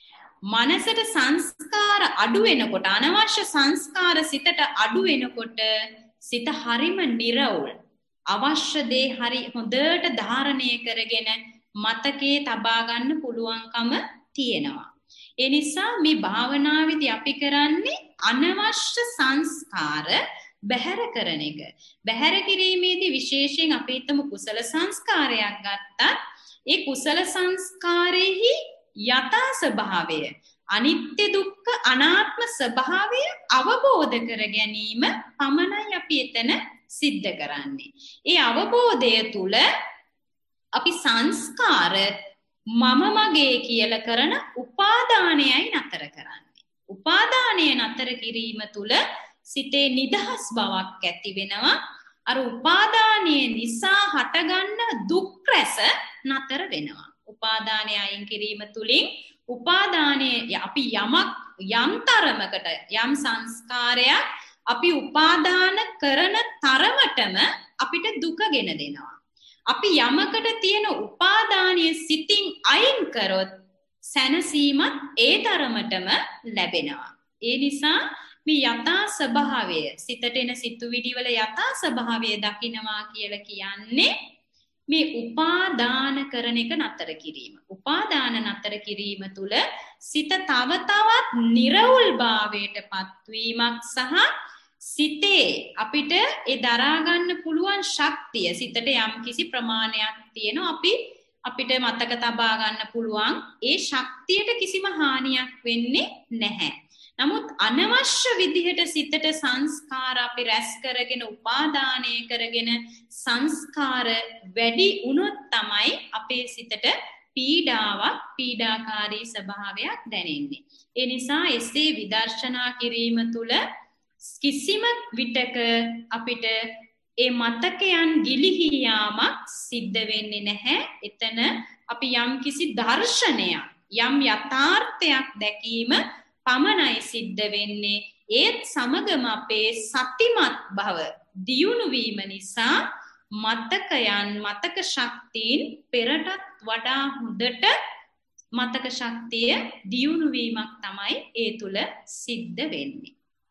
මනසට සංස්කාර අඩු වෙනකොට අනවශ්‍ය සංස්කාර සිතට අඩු වෙනකොට සිත හරිම නිරවුල්. අවශ්‍ය දේ හරි හොඳට ධාරණය කරගෙන මතකයේ තබා ගන්න පුළුවන්කම තියෙනවා. ඒ නිසා මේ භාවනාවේදී අපි කරන්නේ අනවශ්‍ය සංස්කාර බැහැර කරන එක. බැහැර කිරීමේදී විශේෂයෙන් අපි හිතමු කුසල සංස්කාරයක් ගත්තත් ඒ කුසල සංස්කාරෙහි යථා ස්වභාවය අනිත්‍ය දුක්ඛ අනාත්ම ස්වභාවය අවබෝධ කර ගැනීම පමණයි අපි එතන සිද්ධ කරන්නේ. ඒ අවබෝධය තුල අපි සංස්කාර මම මගේ කියලා කරන උපාදානයයි නතර කරන්නේ. උපාදානය නතර කිරීම තුල සිතේ නිදහස් බවක් ඇති වෙනවා. අර උපාදානය නිසා හටගන්න දුක් රැස නතර වෙනවා. උපාදානය අයින් කිරීම තුලින් උපාදානය අපි යම් තරමකට යම් සංස්කාරයක් අපි උපාදාන කරන තරමටම අපිට දුක ගෙන දෙනවා. අපි යමකට තියෙන උපාදානීය සිතින් අයින් කරොත් සැනසීමත් ඒ තරමටම ලැබෙනවා. ඒ නිසා මේ යථා ස්වභාවය සිතට එන සිතුවිලි වල යථා ස්වභාවය දකින්නවා කියලා කියන්නේ මේ උපාදාන කරන එක නතර කිරීම. උපාදාන නතර කිරීම තුල සිත තව තවත් නිර්වුල් භාවයට පත්වීමක් සහ සිතේ අපිට ඒ දරා ගන්න පුළුවන් ශක්තිය සිතට යම් කිසි ප්‍රමාණයක් තියෙනවා අපිට මතක තබා ගන්න පුළුවන් ඒ ශක්තියට කිසිම හානියක් වෙන්නේ නැහැ. නමුත් අනවශ්‍ය විදිහට සිතට සංස්කාර අපි රැස් කරගෙන උපාදානය කරගෙන සංස්කාර වැඩි වුණොත් තමයි අපේ සිතට පීඩාකාරී ස්වභාවයක් දැනෙන්නේ. ඒ නිසා එසේ විදර්ශනා කිරීම තුළ කිසිම විටක අපිට ඒ මතකයන් ගිලිහී යාමක් සිද්ධ වෙන්නේ නැහැ. එතන අපි යම් කිසි දර්ශනයක් යම් යථාර්ථයක් දැකීම පමණයි සිද්ධ වෙන්නේ. ඒත් සමගම අපේ සතිමත් බව දියුණු වීම නිසා මතක ශක්තියින් පෙරටත් වඩා හොඳට මතක ශක්තිය දියුණු වීමක් තමයි ඒ තුල සිද්ධ වෙන්නේ.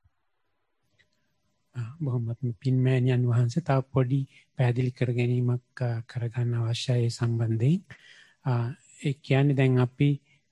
බොහොමත්ම පින්මෑණියන් වහන්සේ තව පොඩි පැහැදිලි කර ගැනීමක් කරගන්න අවශ්‍යයි සම්බන්ධයෙන්. ඒ කියන්නේ දැන් අපි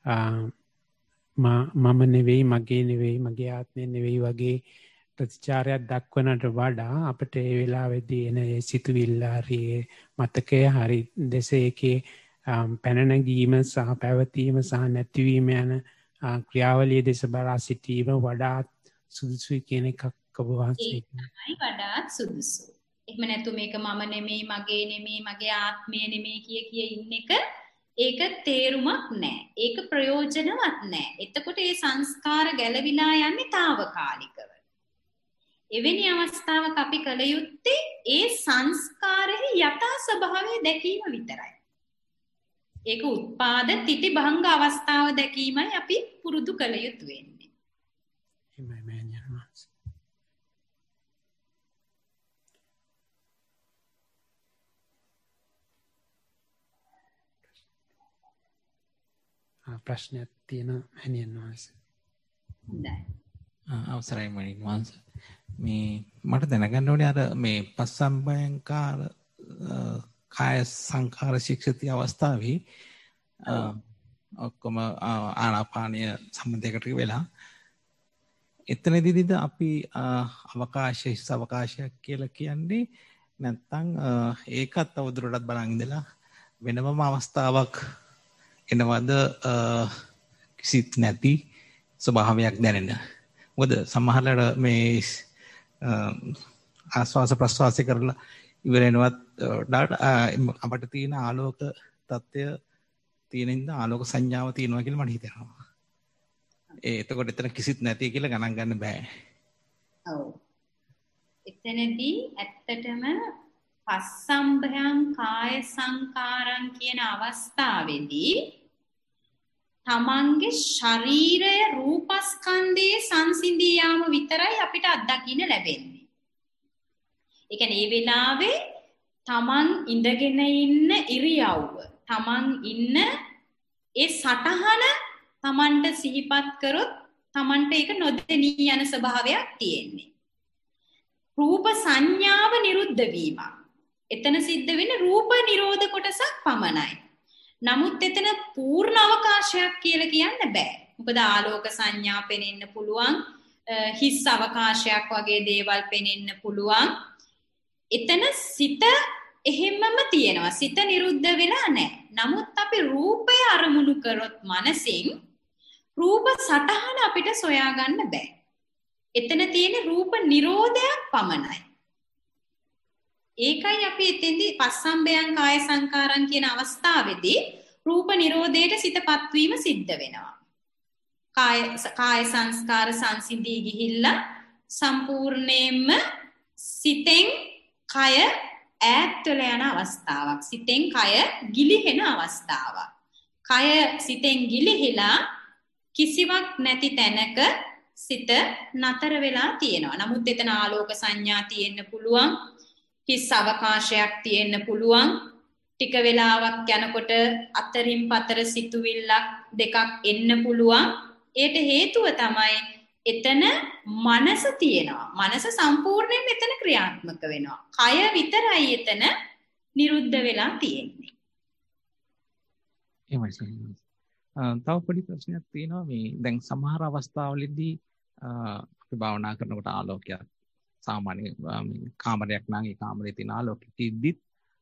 මම නෙවෙයි මගේ නෙවෙයි මගේ ආත්මය නෙවෙයි වගේ ප්‍රතිචාරයක් දක්වනට වඩා අපිට ඒ වෙලාවේදී එන ඒ සිතුවිල්ල හරි මතකය හරි දෙසේකේ පැන නැගීම සහ පැවතීම සහ නැතිවීම යන ක්‍රියාවලිය දෙස බලා සිටීම වඩාත් සුදුසුයි කියන එකක් ඔබ වහන්සේ තමයි වඩාත් සුදුසු. එහෙම නැතු මේක මම නෙමෙයි මගේ නෙමෙයි මගේ ආත්මය නෙමෙයි කිය ඉන්න එක ඒක තේරුමක් නැහැ. ඒක ප්‍රයෝජනවත් නැහැ. එතකොට මේ සංස්කාර ගැලවිලා යන්නේ తాවකාලිකව. එවැනි අවස්ථාවක අපි කළ යුත්තේ ඒ සංස්කාරෙහි යථා ස්වභාවය දැකීම විතරයි. ඒක උත්පාද තිටි භංග අවස්ථාව දැකීමයි අපි පුරුදු කළ යුතු වෙන්නේ. එහෙමයි මෑණියන් වහන්සේ. ප්‍රශ්නයක් තියෙන මෑණියන් වහන්සේ. හොඳයි. අවසරයි මෑණියන් වහන්සේ. මේ මට දැනගන්න ඕනේ අර මේ පස්සම්බයංකාර කාය සංඛාර ශික්ෂිතී අවස්ථාවේ ඔක්කොම ආනාපානය සම්බන්ධයකට වෙලා එතනදීද අපි අවකාශයක් කියලා කියන්නේ නැත්තම් ඒකත් තවදුරටත් බලන් ඉඳලා වෙනම අවස්ථාවක් එනවද කිසිත් නැති ස්වභාවයක් දැනෙන. මොකද සමහරවිට මේ ආස්වාස ප්‍රස්වාස කරලා ඉවර වෙනවත් අපිට තියෙන ආලෝක තත්ත්වය තියෙනින්ද ආලෝක සංඥාව තියෙනවා කියලා මට හිතෙනවා. එතකොට එතන කිසිත් නැති කියලා ගණන් ගන්න බෑ. ඔව්. එතනදී ඇත්තටම පස්සම්භයං කාය සංකාරං කියන අවස්ථාවේදී තමන්ගේ ශරීරය රූපස්කන්ධයේ සංසිඳී යාම විතරයි අපිට අත්දකින්න ලැබෙන්නේ. ඒ කියන්නේ මේ වෙලාවේ තමන් ඉඳගෙන ඉන්න ඉරියව්ව, තමන් ඉන්න ඒ සටහන තමන්ට සිහිපත් කරොත් තමන්ට ඒක නොදෙනී යන ස්වභාවයක් තියෙන්නේ. රූප සංඥාව නිරුද්ධ වීම. එතන සිද්ධ වෙන්නේ රූප නිරෝධ කොටසක් පමණයි. නමුත් එතන පූර්ණ අවකාශයක් කියලා කියන්න බෑ. මොකද ආලෝක සංඥා පෙනෙන්න පුළුවන්, හිස් අවකාශයක් වගේ දේවල් පෙනෙන්න පුළුවන්. එතන සිත එහෙමම තියෙනවා. සිත නිරුද්ධ වෙලා නැහැ. නමුත් අපි රූපය අරමුණු කරොත් මනසින් රූප සටහන අපිට සොයා ගන්න බෑ. එතන තියෙන රූප නිරෝධයක් පමණයි. ඒකයි අපි එතෙන්දී පස්සම්බයං කාය සංකාරං කියන අවස්ථාවේදී රූප නිරෝධයට සිතපත් වීම සිද්ධ වෙනවා. කාය සංස්කාර සංසිඳී ගිහිල්ලා සම්පූර්ණයෙන්ම සිතෙන් කය ඈත් වෙලා යන අවස්ථාවක්. සිතෙන් කය ගිලිහෙන අවස්ථාවක්. කය සිතෙන් ගිලිහිලා කිසිවක් නැති තැනක සිත නතර වෙලා තියෙනවා. නමුත් එතන ආලෝක සංඥා තියෙන්න පුළුවන්. හිස් අවකාශයක් තියෙන්න පුළුවන්. ටික වෙලාවක් යනකොට අතරින් පතර සිතුවිල්ලක් දෙකක් එන්න පුළුවන්. ඒට හේතුව තමයි එතන මනස තියෙනවා. මනස සම්පූර්ණයෙන් එතන ක්‍රියාත්මක වෙනවා. කය විතරයි එතන නිරුද්ධ වෙලා තියෙන්නේ. එහෙමයි. තව පොඩි ප්‍රශ්නයක් තියෙනවා. මේ දැන් සමහර අවස්ථාවලදී අපි භාවනා කරනකොට ආලෝකයක් සාමාන්‍ය කාමරයක් නම් ඒ කාමරේ තියෙන ආලෝකෙ තිද්දිත්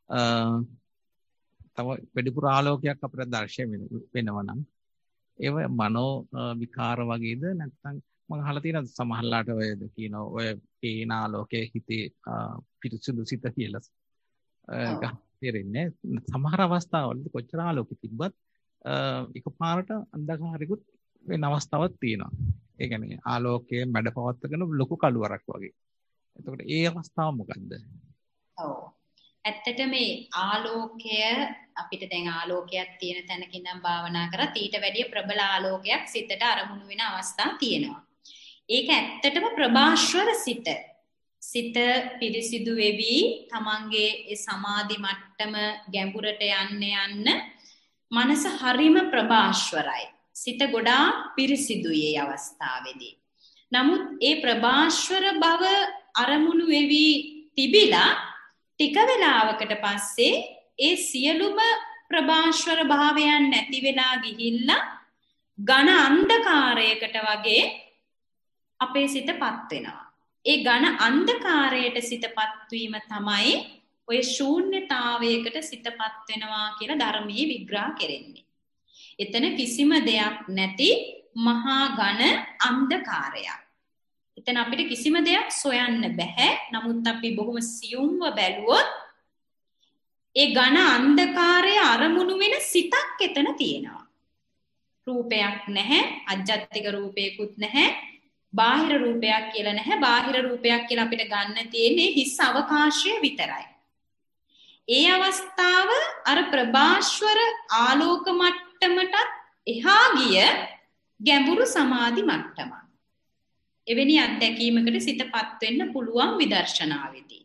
තව වැඩිපුර ආලෝකයක් අපිට දැర్శය වෙනවා නම් ඒව මනෝ විකාර වගේද නැත්නම් මම අහලා තියෙනවා සමහරලාට ඔයද කියන ඔය පේන ආලෝකයේ හිතේ පිරිසුදු සිත කියලා තේරෙන්නේ. සමහර අවස්ථාවලදී කොච්චර ආලෝකෙ තිබ්බත් එකපාරට අන්ධකාරයකුත් වෙන අවස්ථාවක් තියෙනවා. ඒ කියන්නේ ආලෝකයේ මැඩ පවත්වගෙන ලොකු කළුවරක් වගේ. එතකොට ඒ අවස්ථාව මොකද්ද? ඔව්. ඇත්තට මේ ආලෝකය අපිට දැන් ආලෝකයක් තියෙන තැනක ඉඳන් භාවනා කරත් ඊට වැඩිය ප්‍රබල ආලෝකයක් සිතට අරමුණු වෙන අවස්ථා තියෙනවා. ඒක ඇත්තටම ප්‍රභාස්වර සිත. සිත පිරිසිදු වෙවි තමන්ගේ ඒ සමාධි මට්ටම ගැඹුරට යන්න මනස හරිම ප්‍රභාස්වරයි. සිත ගොඩාක් පිරිසිදුයි ඒ අවස්ථාවේදී. නමුත් ඒ ප්‍රභාස්වර බව අරමුණු වෙවි තිබිලා ටික වෙලාවකට පස්සේ ඒ සියලුම ප්‍රභාස්වර භාවයන් නැති වෙලා ගිහිල්ලා ඝන අන්ධකාරයකට වගේ අපේ සිතපත් වෙනවා. ඒ ඝන අන්ධකාරයට සිතපත් වීම තමයි ඔය ශූන්‍යතාවයකට සිතපත් වෙනවා කියලා ධර්මයේ විග්‍රහ කෙරෙන්නේ. එතන කිසිම දෙයක් නැති මහා ඝන අන්ධකාරයක්. එතන අපිට කිසිම දෙයක් සොයන්න බෑ. නමුත් අපි බොහොම සියුම්ව බැලුවොත් ඒ ඝන අන්ධකාරය අරමුණු වෙන සිතක් එතන තියෙනවා. රූපයක් නැහැ, අජ්ජත්තික රූපයකුත් නැහැ, බාහිර රූපයක් කියලා නැහැ. බාහිර රූපයක් කියලා අපිට ගන්න තියෙන්නේ හිස් අවකාශය විතරයි. ඒ අවස්ථාව අර ප්‍රභාස්වර ආලෝක මට්ටමටත් එහා ගිය ගැඹුරු සමාධි මට්ටමක්. එවැනි අත්දැකීමකට සිතපත් වෙන්න පුළුවන් විදර්ශනාවේදී.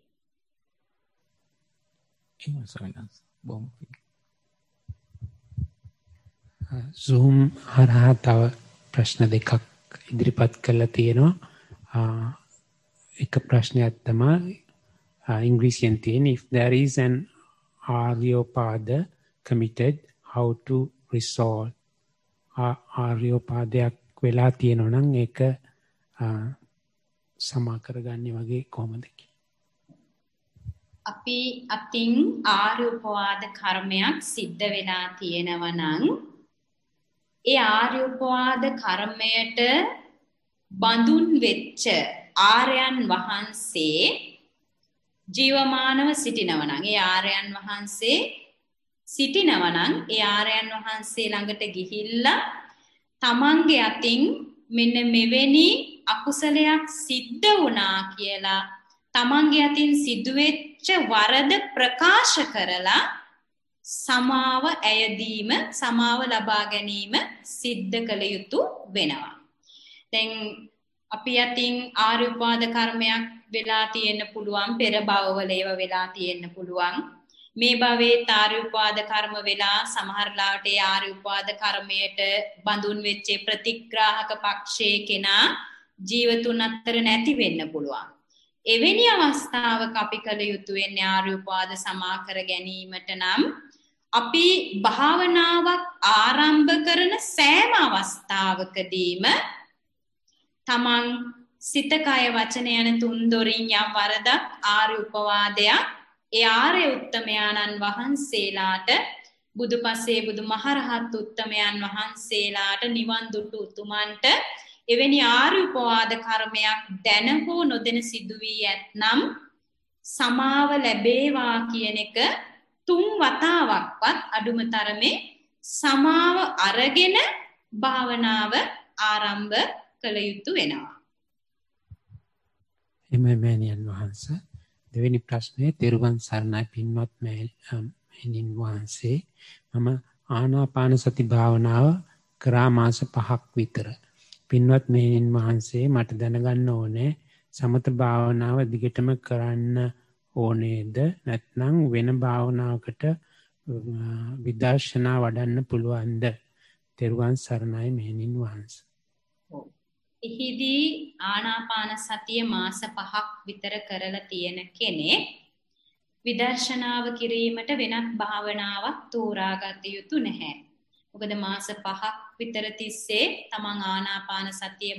Zoom හරහා තව ප්‍රශ්න දෙකක් ඉදිරිපත් කරලා තියෙනවා. එක ප්‍රශ්නයක් තමයි ඉංග්‍රීසියෙන් තියෙන if there is an Aryopada committed how to resolve. ආර්යෝපාදයක් වෙලා තියෙනවා නම් ඒක සමා කරගන්නේ වගේ කොහොමද? අපි අතින් ආර්ය උපවාද කර්මයක් සිද්ධ වෙලා තියෙනවා නම් ඒ ආර්ය උපවාද කර්මයට බඳුන් වෙච්ච ආර්යයන් වහන්සේ ජීවමානව සිටිනවා නම් ඒ ආර්යයන් වහන්සේ සිටිනවා නම් ඒ ආර්යයන් වහන්සේ ළඟට ගිහිල්ලා තමන්ගේ අතින් මෙන්න මෙවැනි අකුසලයක් සිද්ධ වුණා කියලා තමන්ගේ අතින් සිදුවෙච්ච වරද ප්‍රකාශ කරලා සමාව ඇයදීම සමාව ලබා ගැනීම සිද්ධ කළ යුතු වෙනවා. දැන් අපි අතින් ආර්ය උපවාද කර්මයක් වෙලා තියෙන්න පුළුවන්, පෙර භවවල ඒවා වෙලා තියෙන්න පුළුවන්. මේ භවයේ ආර්ය උපවාද කර්ම වෙලා සමහර ලාවට ඒ ආර්ය උපවාද කර්මයට බඳුන් වෙච්ච ප්‍රතිග්‍රාහක පක්ෂයේ කෙනා ජීවතුන් අතර නැති වෙන්න පුළුවන්. එවැනි අවස්ථාවක අපි කළ යුතු වෙන්නේ ආර්ය උපවාද සමා කර ගැනීමට නම් අපි භාවනාවක් ආරම්භ කරන සෑම අවස්ථාවකදීම තමන් සිත කය වචන යන තුන් දොරින් යම් වරදක් ආර්ය උපවාදයක් ඒ ආර්ය උත්තමයන්න් වහන්සේලාට බුදුපසේ බුදුමහරහත් උත්තමයන් වහන්සේලාට නිවන් දුටු උතුමන්ට එවැනි ආර්ය උපවාද කර්මයක් දැන හෝ නොදැන සිදු වී ඇතනම් සමාව ලැබේවා කියන එක තුන් වතාවක්වත් අඩුම තරමේ සමාව අරගෙන භාවනාව ආරම්භ කළ යුතු වෙනවා. එමෙමෙනියන් වහන්සේ දෙවෙනි ප්‍රශ්නේ තෙරුවන් සරණයි පින්වත් මෑණින් වහන්සේ මම ආනාපාන සති භාවනාව කරා මාස 5ක් විතර. පින්වත් මෑණින් වහන්සේ මට දැනගන්න ඕනේ සමත භාවනාව දිගටම කරන්න ඕනේද නැත්නම් වෙන භාවනාවකට විදර්ශනා වඩන්න පුළුවන්ද? තෙරුවන් සරණයි මෑණින් වහන්සේ. එහිදී ආනාපාන සතිය මාස 5ක් විතර කරලා තියෙන කෙනෙක් විදර්ශනාව කිරීමට වෙනත් භාවනාවක් තෝරාගත යුතු නැහැ. මොකද මාස 5ක් විතර තිස්සේ තමන් ආනාපාන සතිය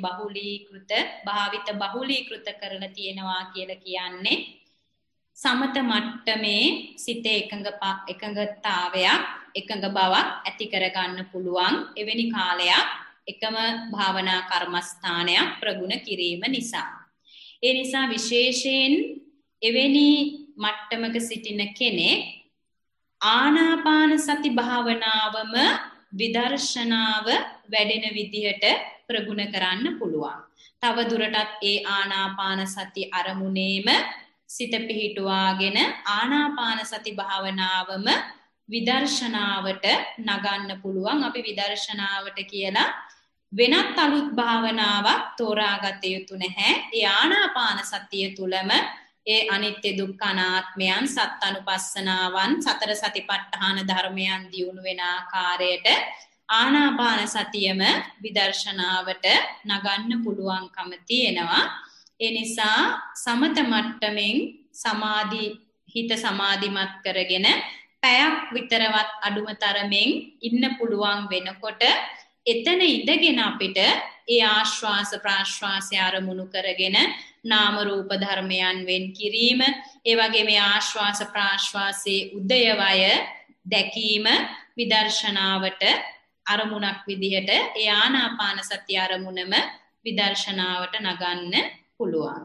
බහුලීකృత කරලා තියෙනවා කියලා කියන්නේ සමත මට්ටමේ සිතේ එකඟතාවයක් එකඟ බවක් ඇති කරගන්න පුළුවන් එවැනි කාලයක් එකම භාවනා කර්මස්ථානයක් ප්‍රගුණ කිරීම නිසා. ඒ නිසා විශේෂයෙන් එවැනි මට්ටමක සිටින කෙනෙක් ආනාපාන සති භාවනාවම විදර්ශනාව වැඩෙන විදිහට ප්‍රගුණ කරන්න පුළුවන්. තව දුරටත් ඒ ආනාපාන සති අරමුණේම සිත පිහිටුවාගෙන ආනාපාන සති භාවනාවම විදර්ශනාවට නගන්න පුළුවන්. අපි විදර්ශනාවට කියලා වෙනත් අලුත් භාවනාවක් තෝරාගත යුතු නැහැ. ඒ ආනාපාන සතිය තුලම ඒ අනිත්‍ය දුක්ඛ අනාත්මයන් සත්අනුපස්සනාවන් සතර සතිපට්ඨාන ධර්මයන් දියුණු වෙන ආකාරයට ආනාපාන සතියම විදර්ශනාවට නගන්න පුළුවන්කම තියෙනවා. ඒ නිසා සමත මට්ටමින් හිත සමාධිමත් කරගෙන පැයක් විතරවත් අඩුම තරමින් ඉන්න පුළුවන් වෙනකොට එතන ඉඳගෙන අපිට ඒ ආශ්වාස ප්‍රාශ්වාසය අරමුණු කරගෙන නාම රූප ධර්මයන් වෙන් කිරීම, ඒ වගේ මේ ආශ්වාස ප්‍රාශ්වාසයේ උදයවය දැකීම විදර්ශනාවට අරමුණක් විදිහට ඒ ආනාපාන සති අරමුණම විදර්ශනාවට නගන්න පුළුවන්.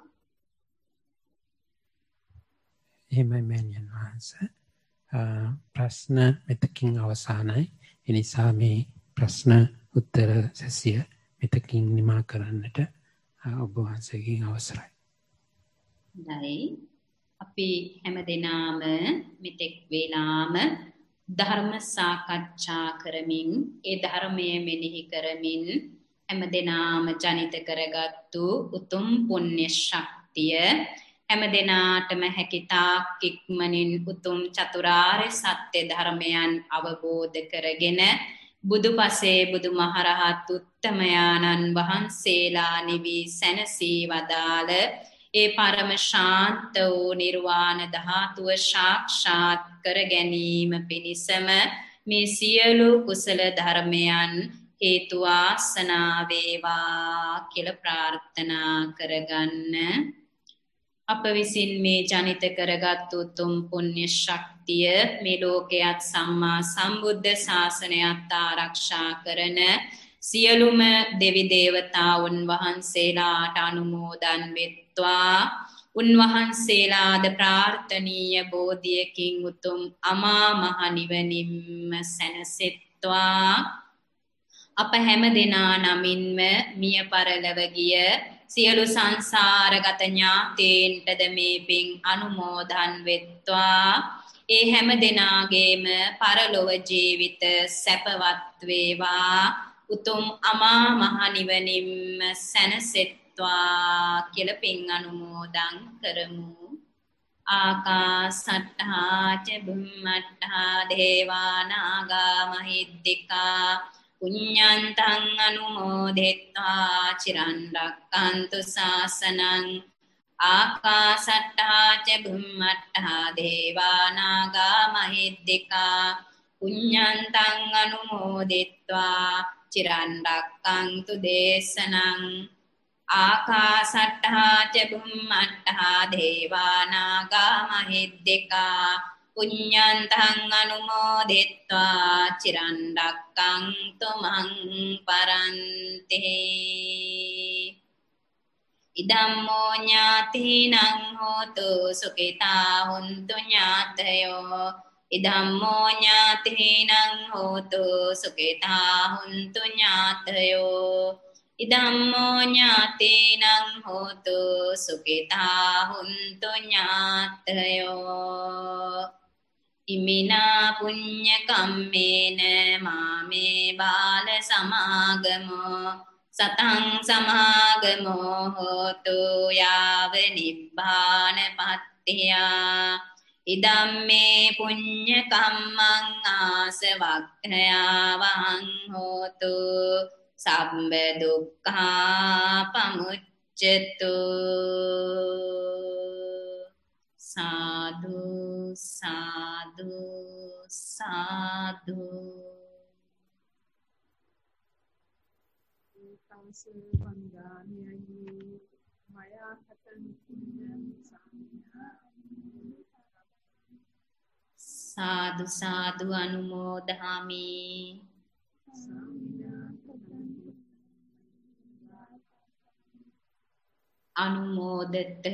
එහෙමයි මෑණියන් වහන්සේ. ප්‍රශ්න මෙතකින් අවසానයි. එනිසා මේ ප්‍රශ්න උත්තර සැසිය මෙතකින් නිමා කරන්නට ඔබ වහන්සේගෙන් අවසරයි. හොඳයි. අපි හැමදෙනාම මෙතෙක් වේලාම ධර්ම සාකච්ඡා කරමින් ඒ ධර්මයේ මෙනෙහි කරමින් හැමදෙනාම ජනිත කරගත්තු උතුම් පුණ්‍ය ශක්තිය හැමදෙනාටම හැකිතාක් ඉක්මනින් උතුම් චතුරාර්ය සත්‍ය ධර්මයන් අවබෝධ කරගෙන බුදුපසේ බුදුමහරහත් උත්තමයාණන් වහන්සේලා නිවි සැනසී වදාළ ඒ පරම ශාන්ත වූ නිර්වාණ ධාතුව සාක්ෂාත් කර ගැනීම පිණිසම මේ සියලු කුසල ධර්මයන් හේතු වාසනා වේවා කියලා ප්‍රාර්ථනා කරගන්න. අප විසින් මේ ජනිත කරගත් උතුම් පුණ්‍ය ශක්තිය මේ ලෝකයේත් සම්මා සම්බුද්ධ ශාසනයත් ආරක්ෂා කරන සියලුම දෙවි දේවතාවුන් වහන්සේලාට අනුමෝදන් වෙත්වා උන්වහන්සේලාද ප්‍රාර්ථනීය බෝධියකින් උතුම් අමා මහ නිවනින්ම සැනසෙත්වා අප හැම දෙනා නමින්ම මිය පරලව ගිය සියලු සංසාරගත ඥාතීන්ටද මේ පින් අනුමෝදන් වෙත්වා ඒ හැම දෙනාගේම පරලොව ජීවිත සැපවත් වේවා උතුම් අමා මහ නිවනින්ම සැනසෙත්වා කියලා පින් අනුමෝදන් කරමු ආකාසට්ඨා ච බුම්මට්ඨා දේවා නාග මහිද්దికා පුඤ්ඤන්තං අනුමෝදෙත්වා චිරන් රක්ඛන්තු ශාසනං ආකාසට්ඨා ච බුම්මට්ඨා දේවා නාග මහිද්దికා පුඤ්ඤන්තං අනුමෝදෙත්වා චිරන් රක්ඛන්තු දේශනං ආකාසට්ඨා ච බුම්මට්ඨා දේවා නාග මහිද්దికා පුඤ්ඤන්තං අනුමෝදිත්වා චිරන් රක්ඛන්තු මං පරන්ති ඉදම්මෝ ඥාතිනං හෝතු සුඛිතා හුන්තු ඥාතයෝ ඉදම්මෝ ඥාතිනං හෝතු සුඛිතා හුන්තු ඥාතයෝ ඉදම්මෝ ඥාතිනං හෝතු සුඛිතා හුන්තු ඥාතයෝ ඉමිනා පුඤ්ඤ කම්මේන මාමේ බාල සමාගමෝ සතං සමාගමෝ හෝතු යාව නිබ්බාන පත්තියා ඉදම්මේ පුඤ්ඤ කම්මං ආසවක්ඛයා වහං හෝතු සම්බ දුක්ඛා පමුච්ඡතු සාදු සාදු සාදු සංසේ වන්දානයයි මයා කතං පුඤ්ඤං සාදු සාදු අනුමෝදාමි අනුමෝදත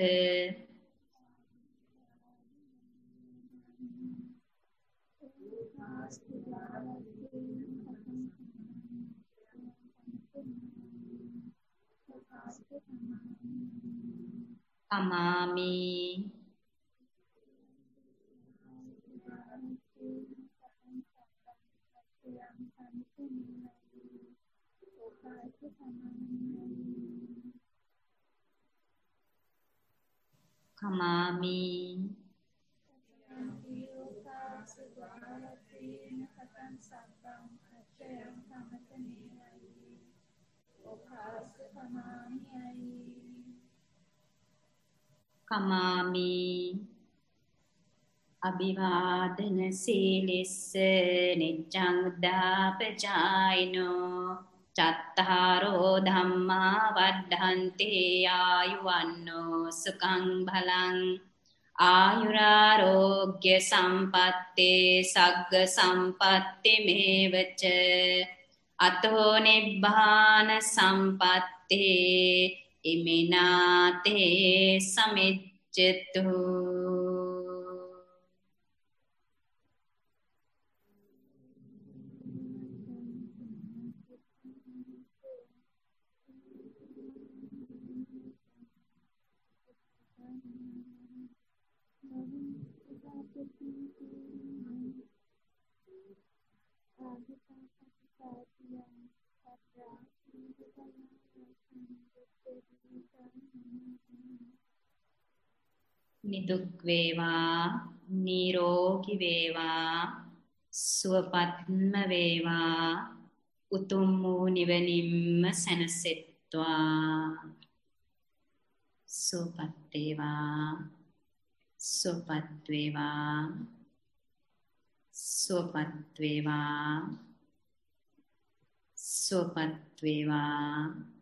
කමාමි කමාමි කමාමි අභිවාදන සීලිස්ස නිච්ඡං උද්ධාපචායිනෝ චත්තාරෝ ධම්මා වඩ්ඩන්ති ආයුවන්නෝ සුඛං බලං ආයුරාෝග්‍ය සම්පත්තේ සග්ග සම්පatti මේවච අතෝ නිබ්බාන සම්පත්තේ ඉමිනාතේ සමිච්ඡතු නිදුක් වේවා නිරෝගී වේවා සුවපත්ම වේවා උතුම් වූ නිවනින්ම සැනසෙත්වා සුවපත් වේවා සුවපත් වේවා සුවපත් වේවා සුවපත් වේවා